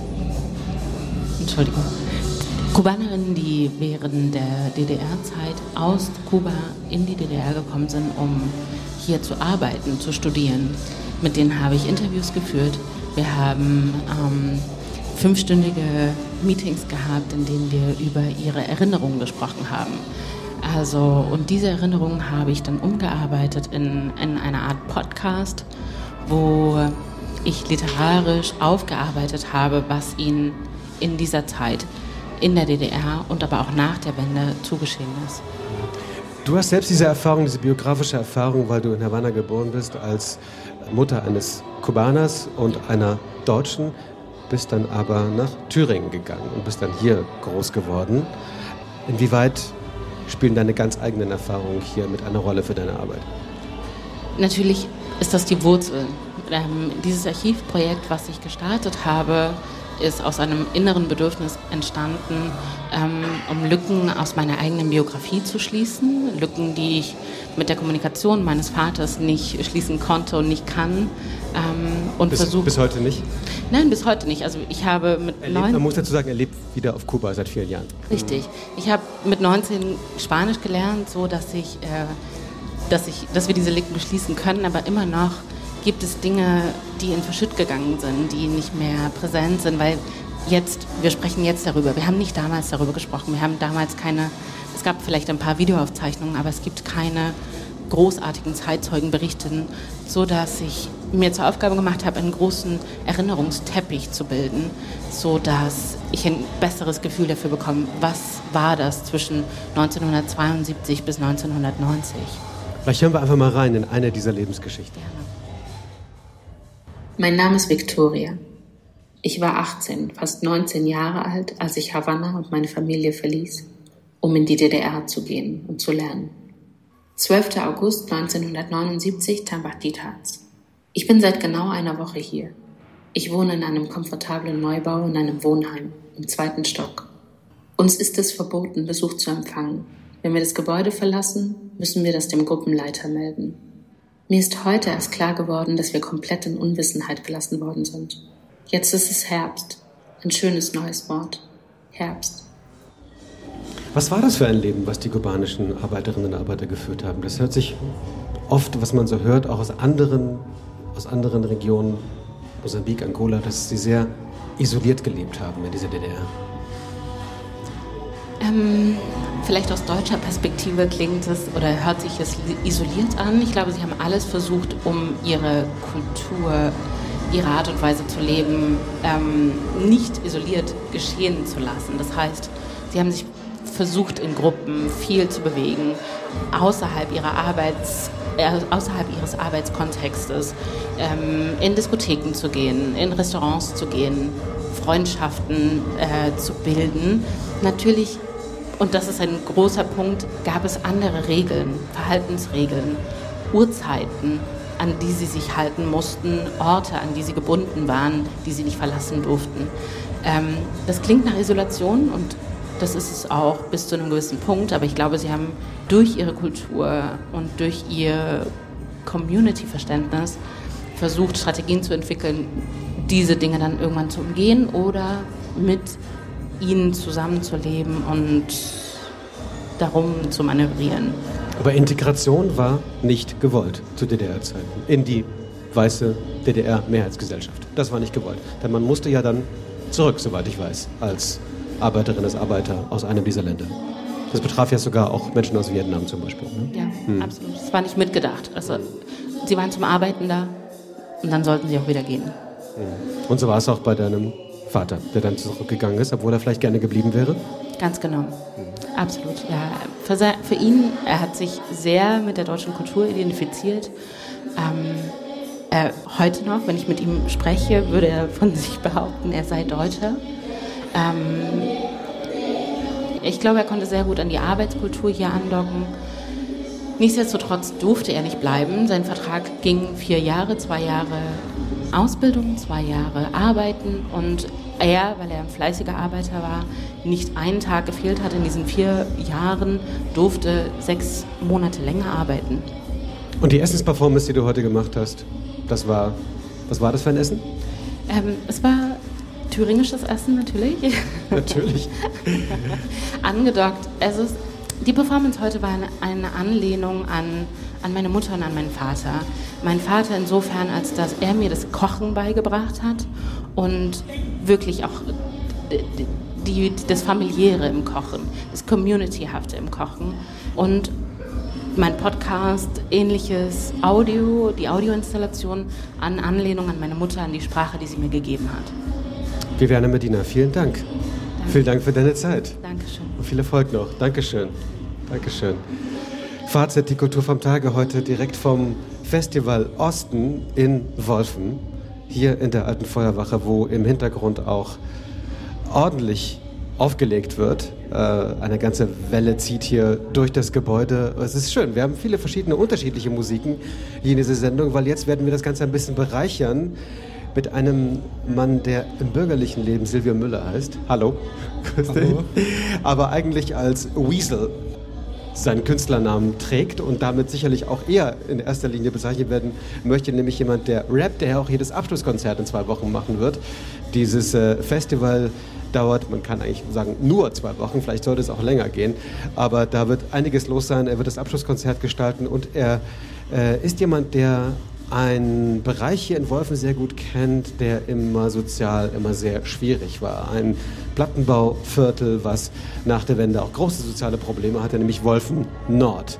Kubanerinnen, die während der DDR-Zeit aus Kuba in die DDR gekommen sind, um hier zu arbeiten, zu studieren. Mit denen habe ich Interviews geführt. Wir haben 5-stündige Meetings gehabt, in denen wir über ihre Erinnerungen gesprochen haben. Und diese Erinnerungen habe ich dann umgearbeitet in eine Art Podcast, wo ich literarisch aufgearbeitet habe, was ihnen in dieser Zeit in der DDR und aber auch nach der Wende zugeschehen ist. Du hast selbst diese Erfahrung, diese biografische Erfahrung, weil du in Havanna geboren bist, als Mutter eines Kubaners und einer Deutschen, bist dann aber nach Thüringen gegangen und bist dann hier groß geworden. Inwieweit spielen deine ganz eigenen Erfahrungen hier mit einer Rolle für deine Arbeit? Natürlich ist das die Wurzel. Dieses Archivprojekt, was ich gestartet habe, ist aus einem inneren Bedürfnis entstanden, um Lücken aus meiner eigenen Biografie zu schließen. Lücken, die ich mit der Kommunikation meines Vaters nicht schließen konnte und nicht kann. Bis heute nicht? Nein, bis heute nicht. Also ich habe man muss dazu sagen, er lebt wieder auf Kuba seit 4 Jahren. Richtig. Ich habe mit 19 Spanisch gelernt, so dass wir diese Lücken schließen können, aber immer noch gibt es Dinge, die in Verschütt gegangen sind, die nicht mehr präsent sind, weil wir sprechen jetzt darüber. Wir haben nicht damals darüber gesprochen. Wir haben damals es gab vielleicht ein paar Videoaufzeichnungen, aber es gibt keine großartigen Zeitzeugenberichte, sodass ich mir zur Aufgabe gemacht habe, einen großen Erinnerungsteppich zu bilden, sodass ich ein besseres Gefühl dafür bekomme, was war das zwischen 1972 bis 1990. Vielleicht hören wir einfach mal rein in eine dieser Lebensgeschichten. Gerne. Mein Name ist Victoria. Ich war 18, fast 19 Jahre alt, als ich Havanna und meine Familie verließ, um in die DDR zu gehen und zu lernen. 12. August 1979, Tambach-Dietharz. Ich bin seit genau einer Woche hier. Ich wohne in einem komfortablen Neubau in einem Wohnheim im 2. Stock. Uns ist es verboten, Besuch zu empfangen. Wenn wir das Gebäude verlassen, müssen wir das dem Gruppenleiter melden. Mir ist heute erst klar geworden, dass wir komplett in Unwissenheit gelassen worden sind. Jetzt ist es Herbst. Ein schönes neues Wort. Herbst. Was war das für ein Leben, was die kubanischen Arbeiterinnen und Arbeiter geführt haben? Das hört sich oft, was man so hört, auch aus anderen Regionen, Mosambik, Angola, dass sie sehr isoliert gelebt haben in dieser DDR. Vielleicht aus deutscher Perspektive klingt es oder hört sich es isoliert an. Ich glaube, sie haben alles versucht, um ihre Kultur, ihre Art und Weise zu leben, nicht isoliert geschehen zu lassen. Das heißt, sie haben sich versucht, in Gruppen viel zu bewegen, außerhalb ihres Arbeitskontextes, in Diskotheken zu gehen, in Restaurants zu gehen, Freundschaften zu bilden. Natürlich, und das ist ein großer Punkt, gab es andere Regeln, Verhaltensregeln, Uhrzeiten, an die sie sich halten mussten, Orte, an die sie gebunden waren, die sie nicht verlassen durften. Das klingt nach Isolation und das ist es auch bis zu einem gewissen Punkt, aber ich glaube, sie haben durch ihre Kultur und durch ihr Community-Verständnis versucht, Strategien zu entwickeln, diese Dinge dann irgendwann zu umgehen oder mit ihnen zusammenzuleben und darum zu manövrieren. Aber Integration war nicht gewollt zu DDR-Zeiten in die weiße DDR-Mehrheitsgesellschaft. Das war nicht gewollt. Denn man musste ja dann zurück, soweit ich weiß, als Arbeiterin, als Arbeiter aus einem dieser Länder. Das betraf ja sogar auch Menschen aus Vietnam zum Beispiel. Ne? Ja, absolut. Das war nicht mitgedacht. Also, sie waren zum Arbeiten da und dann sollten sie auch wieder gehen. Und so war es auch bei deinem Vater, der dann zurückgegangen ist, obwohl er vielleicht gerne geblieben wäre? Ganz genau. Absolut, ja. Für ihn, er hat sich sehr mit der deutschen Kultur identifiziert. Heute noch, wenn ich mit ihm spreche, würde er von sich behaupten, er sei Deutscher. Ich glaube, er konnte sehr gut an die Arbeitskultur hier andocken. Nichtsdestotrotz durfte er nicht bleiben. Sein Vertrag ging 4 Jahre, 2 Jahre Ausbildung, 2 Jahre Arbeiten und er, weil er ein fleißiger Arbeiter war, nicht einen Tag gefehlt hat in diesen 4 Jahren, durfte 6 Monate länger arbeiten. Und die Essensperformance, die du heute gemacht hast, was war das für ein Essen? Es war thüringisches Essen natürlich. Natürlich. Angedockt. Also die Performance heute war eine Anlehnung an meine Mutter und an meinen Vater. Mein Vater insofern, als dass er mir das Kochen beigebracht hat und wirklich auch das Familiäre im Kochen, das Communityhafte im Kochen und mein Podcast, ähnliches Audio, die Audioinstallation an Anlehnung an meine Mutter, an die Sprache, die sie mir gegeben hat. Viviane Medina, vielen Dank. Danke. Vielen Dank für deine Zeit. Dankeschön. Und viel Erfolg noch. Dankeschön. Dankeschön. Fazit, die Kultur vom Tage heute direkt vom Festival Osten in Wolfen, hier in der Alten Feuerwache, wo im Hintergrund auch ordentlich aufgelegt wird. Eine ganze Welle zieht hier durch das Gebäude. Es ist schön. Wir haben viele verschiedene, unterschiedliche Musiken hier in dieser Sendung, weil jetzt werden wir das Ganze ein bisschen bereichern mit einem Mann, der im bürgerlichen Leben Silvio Müller heißt. Hallo. Hallo. Aber eigentlich als Weasel seinen Künstlernamen trägt und damit sicherlich auch eher in erster Linie bezeichnet werden möchte, nämlich jemand, der rappt, der auch jedes Abschlusskonzert in 2 Wochen machen wird. Dieses Festival dauert, man kann eigentlich sagen, nur 2 Wochen, vielleicht sollte es auch länger gehen, aber da wird einiges los sein. Er wird das Abschlusskonzert gestalten und er ist jemand, der einen Bereich hier in Wolfen sehr gut kennt, der sozial immer sehr schwierig war. Ein Plattenbauviertel, was nach der Wende auch große soziale Probleme hatte, nämlich Wolfen Nord.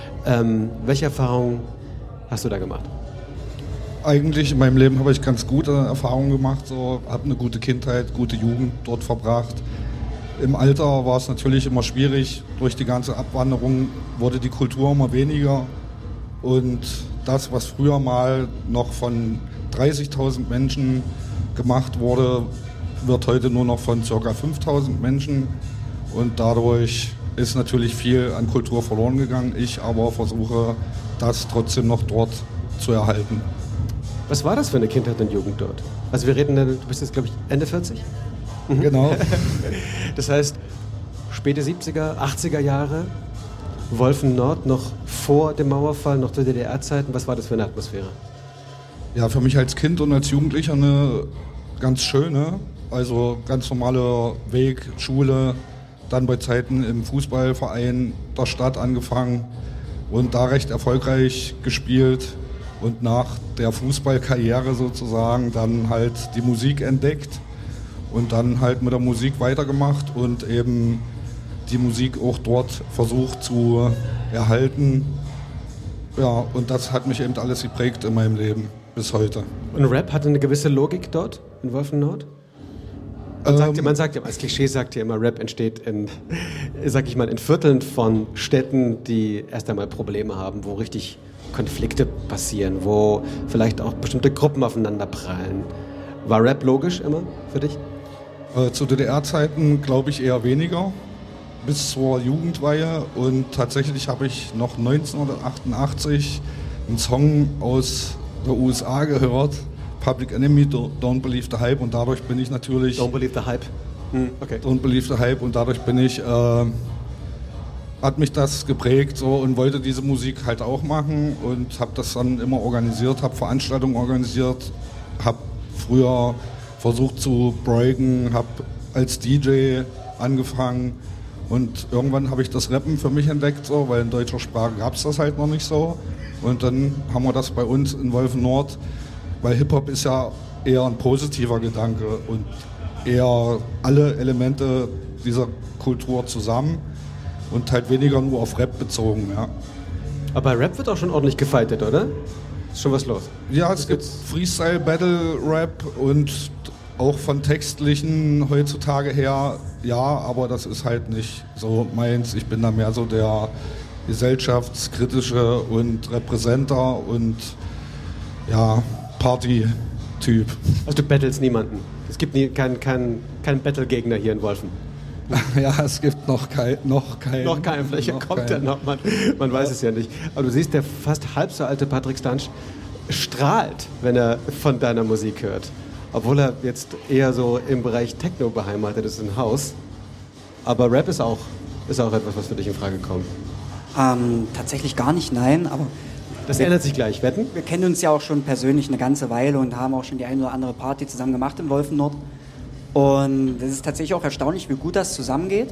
Welche Erfahrungen hast du da gemacht? Eigentlich in meinem Leben habe ich ganz gute Erfahrungen gemacht, habe eine gute Kindheit, gute Jugend dort verbracht. Im Alter war es natürlich immer schwierig, durch die ganze Abwanderung wurde die Kultur immer weniger und das, was früher mal noch von 30.000 Menschen gemacht wurde, wird heute nur noch von ca. 5.000 Menschen und dadurch ist natürlich viel an Kultur verloren gegangen. Ich aber versuche, das trotzdem noch dort zu erhalten. Was war das für eine Kindheit und Jugend dort? Also wir reden, du bist jetzt, glaube ich, Ende 40? Mhm. Genau. Das heißt, späte 70er, 80er Jahre, Wolfen Nord, noch vor dem Mauerfall, noch zu DDR-Zeiten. Was war das für eine Atmosphäre? Ja, für mich als Kind und als Jugendlicher eine ganz schöne, also ganz normaler Weg, Schule, dann bei Zeiten im Fußballverein der Stadt angefangen und da recht erfolgreich gespielt und nach der Fußballkarriere sozusagen dann halt die Musik entdeckt und dann halt mit der Musik weitergemacht und eben die Musik auch dort versucht zu erhalten. Ja, und das hat mich eben alles geprägt in meinem Leben bis heute. Und Rap hatte eine gewisse Logik dort in Wolfen-Nord? Man sagt ja, als Klischee sagt ja immer, Rap entsteht in Vierteln von Städten, die erst einmal Probleme haben, wo richtig Konflikte passieren, wo vielleicht auch bestimmte Gruppen aufeinander prallen. War Rap logisch immer für dich? Zu DDR-Zeiten glaube ich eher weniger, bis zur Jugendweihe. Und tatsächlich habe ich noch 1988 einen Song aus der USA gehört, Public Enemy, Don't Believe the Hype, und dadurch bin ich natürlich... Don't Believe the Hype? Okay. Don't Believe the Hype, und dadurch bin ich... hat mich das geprägt so, und wollte diese Musik halt auch machen und habe das dann immer organisiert, habe Veranstaltungen organisiert, habe früher versucht zu breaken, habe als DJ angefangen und irgendwann habe ich das Rappen für mich entdeckt, so, weil in deutscher Sprache gab es das halt noch nicht so, und dann haben wir das bei uns in Wolfen-Nord, weil Hip-Hop ist ja eher ein positiver Gedanke und eher alle Elemente dieser Kultur zusammen und halt weniger nur auf Rap bezogen, ja. Aber bei Rap wird auch schon ordentlich gefightet, oder? Ist schon was los? Ja, es gibt Freestyle, Battle, Rap und auch von textlichen heutzutage her, ja, aber das ist halt nicht so meins. Ich bin da mehr so der gesellschaftskritische und Repräsenter und ja, Party-Typ. Also du battlest niemanden? Es gibt keinen Battle-Gegner hier in Wolfen? Ja, es gibt noch keinen. Vielleicht kommt er noch, man weiß es ja nicht. Aber du siehst, der fast halb so alte Patrick Stansch strahlt, wenn er von deiner Musik hört. Obwohl er jetzt eher so im Bereich Techno beheimatet ist, im Haus. Aber Rap ist auch etwas, was für dich in Frage kommt. Tatsächlich gar nicht, nein, aber... Das ändert sich gleich, wetten? Wir kennen uns ja auch schon persönlich eine ganze Weile und haben auch schon die eine oder andere Party zusammen gemacht in Wolfen-Nord. Und es ist tatsächlich auch erstaunlich, wie gut das zusammengeht.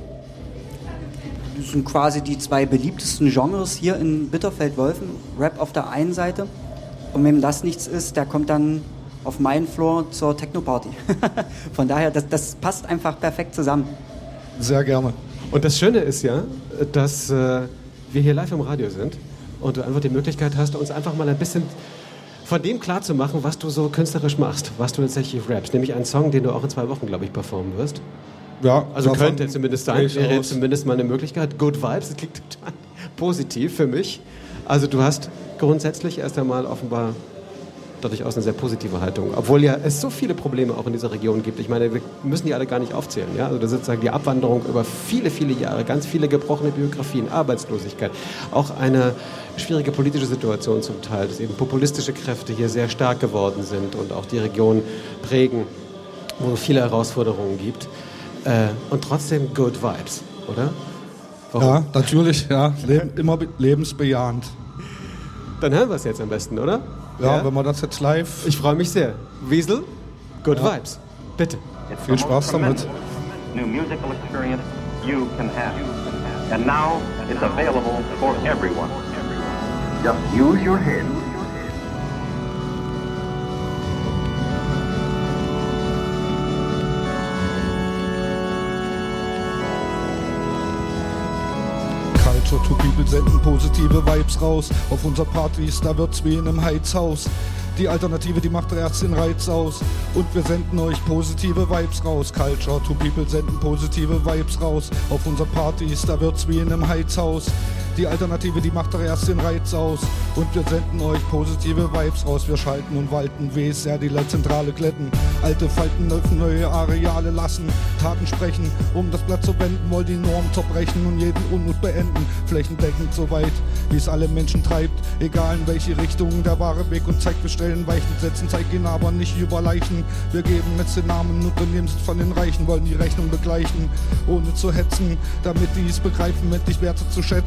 Das sind quasi die zwei beliebtesten Genres hier in Bitterfeld-Wolfen. Rap auf der einen Seite, und wem das nichts ist, der kommt dann auf meinen Floor zur Techno-Party. Von daher, das passt einfach perfekt zusammen. Sehr gerne. Und das Schöne ist ja, dass wir hier live im Radio sind und du einfach die Möglichkeit hast, uns einfach mal ein bisschen von dem klar zu machen, was du so künstlerisch machst, was du tatsächlich rappst. Nämlich einen Song, den du auch in 2 Wochen, glaube ich, performen wirst. Ja. Also könnte zumindest sein, wäre jetzt zumindest mal eine Möglichkeit. Good Vibes, das klingt total positiv für mich. Also du hast grundsätzlich erst einmal offenbar dadurch aus eine sehr positive Haltung. Obwohl ja es so viele Probleme auch in dieser Region gibt. Ich meine, wir müssen die alle gar nicht aufzählen. Ja? Also das ist sozusagen die Abwanderung über viele, viele Jahre, ganz viele gebrochene Biografien, Arbeitslosigkeit, auch eine schwierige politische Situation zum Teil, dass eben populistische Kräfte hier sehr stark geworden sind und auch die Region prägen, wo es viele Herausforderungen gibt. Und trotzdem good vibes, oder? Warum? Ja, natürlich, ja. Immer lebensbejahend. Dann hören wir es jetzt am besten, oder? Ja, wenn wir das jetzt live... Ich freue mich sehr. Wiesel, good vibes. Bitte. Viel Spaß damit. New musical experience you can have. And now it's available for everyone. Just use your head. Culture to People senden positive Vibes raus. Auf unserer Partys, da wird's wie in einem Heizhaus. Die Alternative, die macht erst den Reiz aus. Und wir senden euch positive Vibes raus. Culture to People senden positive Vibes raus. Auf unserer Partys, da wird's wie in einem Heizhaus. Die Alternative, die macht doch erst den Reiz aus. Und wir senden euch positive Vibes raus. Wir schalten und walten, WSR die Leitzentrale glätten. Alte Falten öffnen, neue Areale lassen. Taten sprechen, um das Blatt zu wenden. Wollen die Norm zerbrechen und jeden Unmut beenden. Flächendeckend so weit, wie es alle Menschen treibt. Egal in welche Richtung der wahre Weg uns zeigt. Wir stellen Weichen, setzen Zeichen, aber nicht über Leichen. Wir geben jetzt den Namen und nehmen es von den Reichen. Wollen die Rechnung begleichen, ohne zu hetzen. Damit die es begreifen, endlich Werte zu schätzen. Nennen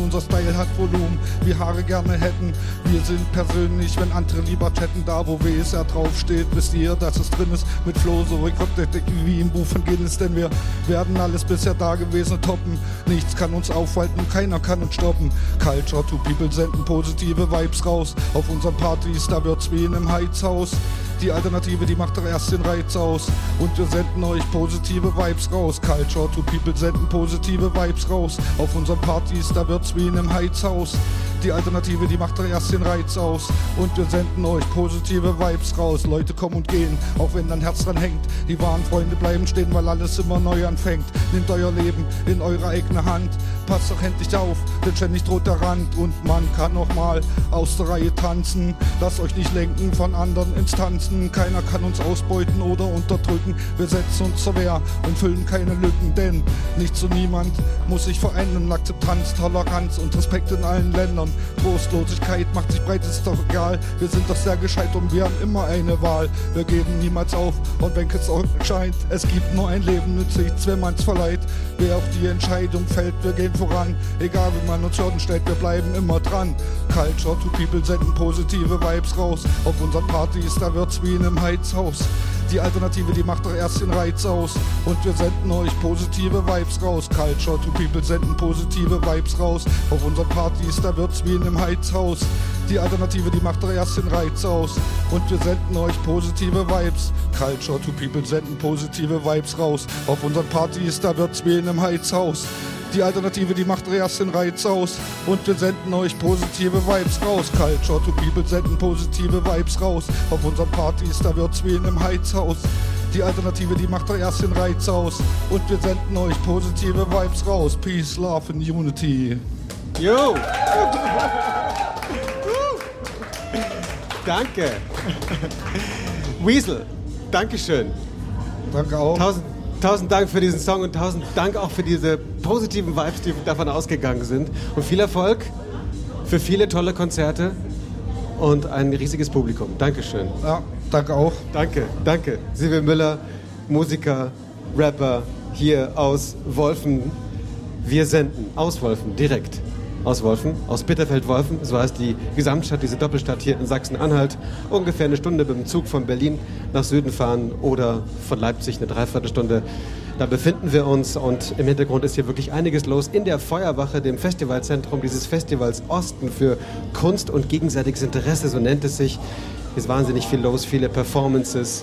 unser Style hat Volumen, wie Haare gerne hätten. Wir sind persönlich, wenn andere lieber chatten, da wo WSR draufsteht, wisst ihr, dass es drin ist. Mit Flow so Rekorddetektiv wie im Buch von Guinness, denn wir werden alles bisher Dagewesene toppen. Nichts kann uns aufhalten, keiner kann uns stoppen. Culture to People senden positive Vibes raus. Auf unseren Partys, da wird's wie in einem Heizhaus. Die Alternative, die macht doch erst den Reiz aus. Und wir senden euch positive Vibes raus. Culture to People senden positive Vibes raus. Auf unseren Partys, da wird's wie in einem Heizhaus. Die Alternative, die macht doch erst den Reiz aus. Und wir senden euch positive Vibes raus. Leute kommen und gehen, auch wenn dein Herz dran hängt. Die wahren Freunde bleiben stehen, weil alles immer neu anfängt. Nehmt euer Leben in eure eigene Hand. Passt doch endlich auf, denn ständig droht der Rand. Und man kann noch mal aus der Reihe tanzen. Lasst euch nicht lenken von anderen Instanzen. Keiner kann uns ausbeuten oder unterdrücken. Wir setzen uns zur Wehr und füllen keine Lücken. Denn nichts und niemand muss sich verändern. Akzeptanz, Toleranz und Respekt in allen Ländern. Trostlosigkeit macht sich breit, ist doch egal. Wir sind doch sehr gescheit und wir haben immer eine Wahl. Wir geben niemals auf und wenn es auch scheint, es gibt nur ein Leben, nützt nichts, wenn man's verleiht. Wer auf die Entscheidung fällt, wir gehen voran. Egal wie man uns Hürden stellt, wir bleiben immer dran. Culture to People senden positive Vibes raus. Auf unseren Partys, da wird's wie in einem Heizhaus. Die Alternative, die macht doch erst den Reiz aus. Und wir senden euch positive Vibes raus. Culture to People senden positive Vibes raus. Auf unseren Partys, da wird's wie in einem Heizhaus. Die Alternative, die macht doch erst den Reiz aus. Und wir senden euch positive Vibes. Culture to People senden positive Vibes raus. Auf unseren Partys, da wird's wie in einem Heizhaus. Die Alternative, die macht erst den Reiz aus. Und wir senden euch positive Vibes raus. Culture to People senden positive Vibes raus. Auf unseren Partys, da wird's wie in einem Heizhaus. Die Alternative, die macht erst den Reiz aus. Und wir senden euch positive Vibes raus. Peace, Love and Unity. Yo! Danke. Weasel, Dankeschön. Danke auch. Tausend Dank für diesen Song und 1000 Dank auch für diese positiven Vibes, die davon ausgegangen sind. Und viel Erfolg für viele tolle Konzerte und ein riesiges Publikum. Dankeschön. Ja, danke auch. Danke. Silvio Müller, Musiker, Rapper, hier aus Wolfen. Wir senden aus Wolfen, direkt aus Wolfen, aus Bitterfeld-Wolfen. So heißt die Gesamtstadt, diese Doppelstadt hier in Sachsen-Anhalt. Ungefähr eine Stunde mit dem Zug von Berlin nach Süden fahren oder von Leipzig eine Dreiviertelstunde. Da befinden wir uns und im Hintergrund ist hier wirklich einiges los. In der Feuerwache, dem Festivalzentrum dieses Festivals Osten für Kunst und gegenseitiges Interesse, so nennt es sich. Hier ist wahnsinnig viel los, viele Performances,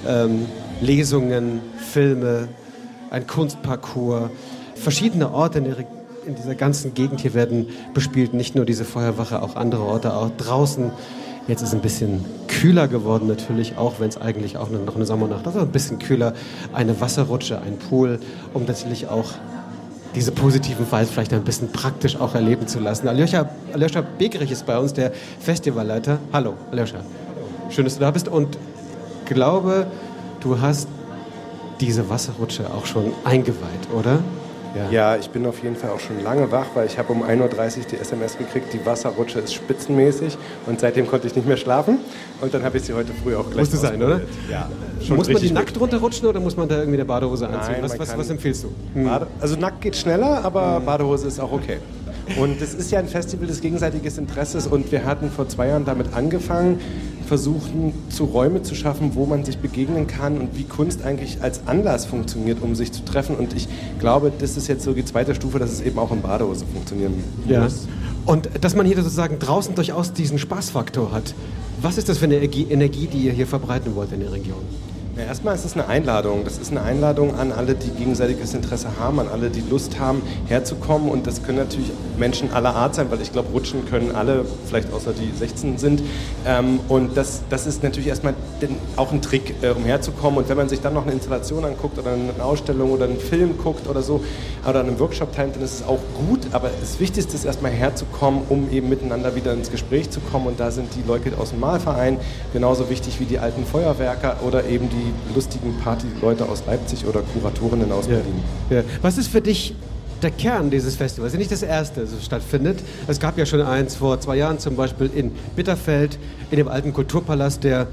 Lesungen, Filme, ein Kunstparcours, verschiedene Orte in dieser ganzen Gegend hier werden bespielt. Nicht nur diese Feuerwache, auch andere Orte, auch draußen. Jetzt ist es ein bisschen kühler geworden natürlich, auch wenn es eigentlich auch noch eine Sommernacht ist. Also ein bisschen kühler. Eine Wasserrutsche, ein Pool, um natürlich auch diese positiven Vibes vielleicht ein bisschen praktisch auch erleben zu lassen. Aljoscha Begerich ist bei uns, der Festivalleiter. Hallo, Aljoscha. Schön, dass du da bist und glaube, du hast diese Wasserrutsche auch schon eingeweiht, oder? Ja, ich bin auf jeden Fall auch schon lange wach, weil ich habe um 1.30 Uhr die SMS gekriegt, die Wasserrutsche ist spitzenmäßig und seitdem konnte ich nicht mehr schlafen und dann habe ich sie heute früh auch gleich Musste sein, oder? Ja. Muss man die nackt runterrutschen oder muss man da irgendwie eine Badehose anziehen? Nein, was empfiehlst du? Also nackt geht schneller, aber Badehose ist auch okay. Und es ist ja ein Festival des gegenseitigen Interesses und wir hatten vor 2 Jahren damit angefangen, versuchen Räume zu schaffen, wo man sich begegnen kann und wie Kunst eigentlich als Anlass funktioniert, um sich zu treffen. Und ich glaube, das ist jetzt so die zweite Stufe, dass es eben auch in Badehose funktionieren muss. Ja. Und dass man hier sozusagen draußen durchaus diesen Spaßfaktor hat. Was ist das für eine Energie, die ihr hier verbreiten wollt in der Region? Ja, erstmal ist es eine Einladung. Das ist eine Einladung an alle, die gegenseitiges Interesse haben, an alle, die Lust haben, herzukommen. Und das können natürlich Menschen aller Art sein, weil ich glaube, rutschen können alle, vielleicht außer die 16 sind. Und das ist natürlich erstmal auch ein Trick, um herzukommen. Und wenn man sich dann noch eine Installation anguckt oder eine Ausstellung oder einen Film guckt oder so, oder einen Workshop teilnimmt, dann ist es auch gut. Aber das Wichtigste ist erstmal herzukommen, um eben miteinander wieder ins Gespräch zu kommen. Und da sind die Leute aus dem Malverein genauso wichtig wie die alten Feuerwerker oder eben die lustigen Partyleute aus Leipzig oder Kuratorinnen aus Berlin. Ja. Was ist für dich der Kern dieses Festivals? Ist ja nicht das erste, das stattfindet. Es gab ja schon eins vor 2 Jahren zum Beispiel in Bitterfeld, in dem alten Kulturpalast, der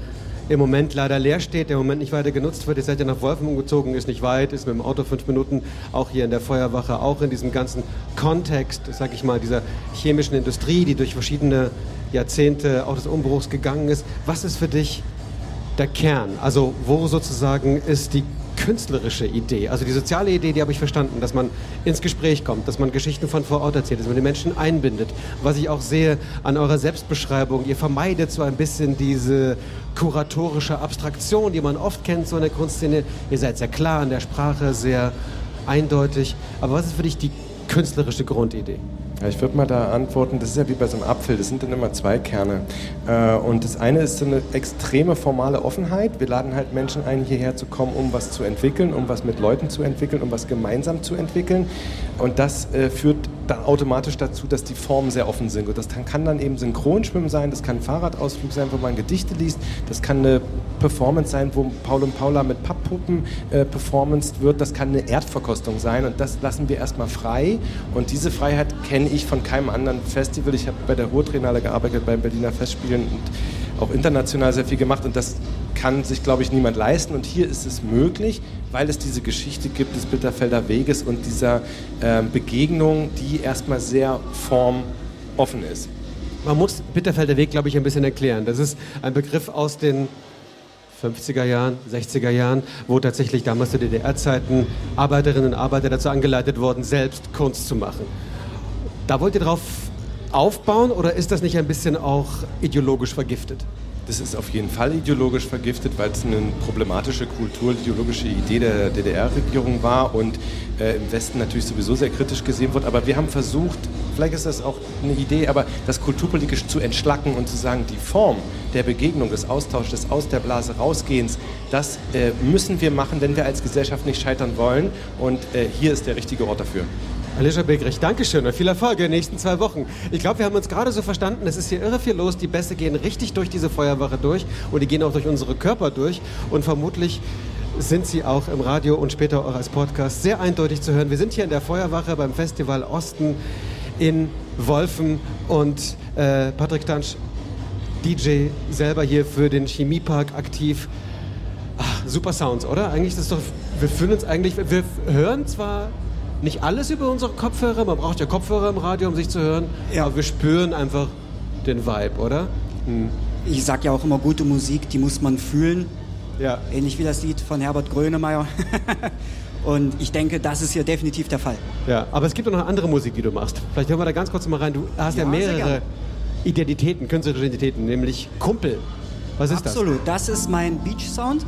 im Moment leider leer steht, der im Moment nicht weiter genutzt wird. Ihr seid ja nach Wolfen umgezogen, ist nicht weit, ist mit dem Auto 5 Minuten, auch hier in der Feuerwache, auch in diesem ganzen Kontext, sag ich mal, dieser chemischen Industrie, die durch verschiedene Jahrzehnte auch des Umbruchs gegangen ist. Was ist für dich der Kern? Also wo sozusagen ist die künstlerische Idee, also die soziale Idee, die habe ich verstanden, dass man ins Gespräch kommt, dass man Geschichten von vor Ort erzählt, dass man die Menschen einbindet. Was ich auch sehe an eurer Selbstbeschreibung, ihr vermeidet so ein bisschen diese kuratorische Abstraktion, die man oft kennt so in der Kunstszene. Ihr seid sehr klar in der Sprache, sehr eindeutig. Aber was ist für dich die künstlerische Grundidee? Ja, ich würde mal da antworten, das ist ja wie bei so einem Apfel, das sind dann immer zwei Kerne. Und das eine ist so eine extreme formale Offenheit. Wir laden halt Menschen ein, hierher zu kommen, um was zu entwickeln, um was mit Leuten zu entwickeln, um was gemeinsam zu entwickeln. Und das führt dann automatisch dazu, dass die Formen sehr offen sind. Und das kann dann eben Synchronschwimmen sein, das kann ein Fahrradausflug sein, wo man Gedichte liest, das kann eine Performance sein, wo Paul und Paula mit Papppuppen performanced wird, das kann eine Erdverkostung sein und das lassen wir erstmal frei. Und diese Freiheit kenne ich von keinem anderen Festival. Ich habe bei der Ruhr-Triennale gearbeitet, beim Berliner Festspielen und auch international sehr viel gemacht und das kann sich, glaube ich, niemand leisten. Und hier ist es möglich, weil es diese Geschichte gibt des Bitterfelder Weges und dieser Begegnung, die erstmal sehr formoffen ist. Man muss Bitterfelder Weg, glaube ich, ein bisschen erklären. Das ist ein Begriff aus den 50er Jahren, 60er Jahren, wo tatsächlich damals zu DDR-Zeiten Arbeiterinnen und Arbeiter dazu angeleitet wurden, selbst Kunst zu machen. Da wollt ihr drauf aufbauen oder ist das nicht ein bisschen auch ideologisch vergiftet? Das ist auf jeden Fall ideologisch vergiftet, weil es eine problematische kulturideologische Idee der DDR-Regierung war und im Westen natürlich sowieso sehr kritisch gesehen wird. Aber wir haben versucht, vielleicht ist das auch eine Idee, aber das kulturpolitisch zu entschlacken und zu sagen, die Form der Begegnung, des Austauschs, des aus der Blase rausgehens, das müssen wir machen, wenn wir als Gesellschaft nicht scheitern wollen. Und hier ist der richtige Ort dafür. Alicia Begrich, Dankeschön und viel Erfolg in den nächsten 2 Wochen. Ich glaube, wir haben uns gerade so verstanden, es ist hier irre viel los. Die Bässe gehen richtig durch diese Feuerwache durch und die gehen auch durch unsere Körper durch. Und vermutlich sind sie auch im Radio und später auch als Podcast sehr eindeutig zu hören. Wir sind hier in der Feuerwache beim Festival Osten in Wolfen und Patrick Stansch, DJ, selber hier für den Chemiepark aktiv. Ach, super Sounds, oder? Eigentlich ist das doch, wir fühlen uns eigentlich, wir hören zwar nicht alles über unsere Kopfhörer, man braucht ja Kopfhörer im Radio, um sich zu hören, ja. Aber wir spüren einfach den Vibe, oder? Ich sag ja auch immer, gute Musik, die muss man fühlen. Ja. Ähnlich wie das Lied von Herbert Grönemeyer. Und ich denke, das ist hier definitiv der Fall. Ja, aber es gibt auch noch andere Musik, die du machst. Vielleicht hören wir da ganz kurz mal rein. Du hast ja mehrere Identitäten, künstlerische Identitäten, nämlich Kumpel. Was ist das? Absolut, das ist mein Beach-Sound.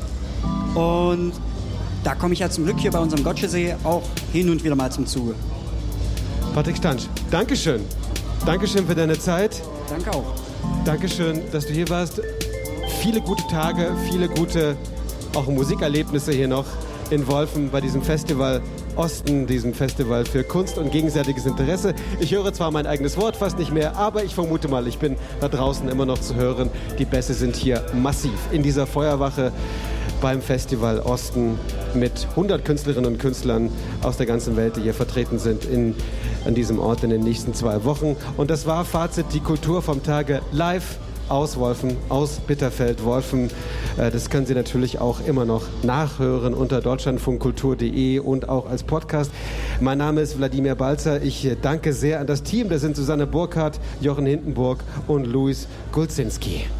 Und da komme ich ja zum Glück hier bei unserem Gotschesee auch hin und wieder mal zum Zuge. Patrick Stansch, Dankeschön. Dankeschön für deine Zeit. Danke auch. Dankeschön, dass du hier warst. Viele gute Tage, viele gute auch Musikerlebnisse hier noch in Wolfen bei diesem Festival Osten, diesem Festival für Kunst und gegenseitiges Interesse. Ich höre zwar mein eigenes Wort fast nicht mehr, aber ich vermute mal, ich bin da draußen immer noch zu hören. Die Bässe sind hier massiv in dieser Feuerwache beim Festival Osten mit 100 Künstlerinnen und Künstlern aus der ganzen Welt, die hier vertreten sind an diesem Ort in den nächsten 2 Wochen. Und das war Fazit, die Kultur vom Tage live aus Wolfen, aus Bitterfeld-Wolfen. Das können Sie natürlich auch immer noch nachhören unter deutschlandfunkkultur.de und auch als Podcast. Mein Name ist Wladimir Balzer. Ich danke sehr an das Team. Das sind Susanne Burkhardt, Jochen Hindenburg und Luis Gulzinski.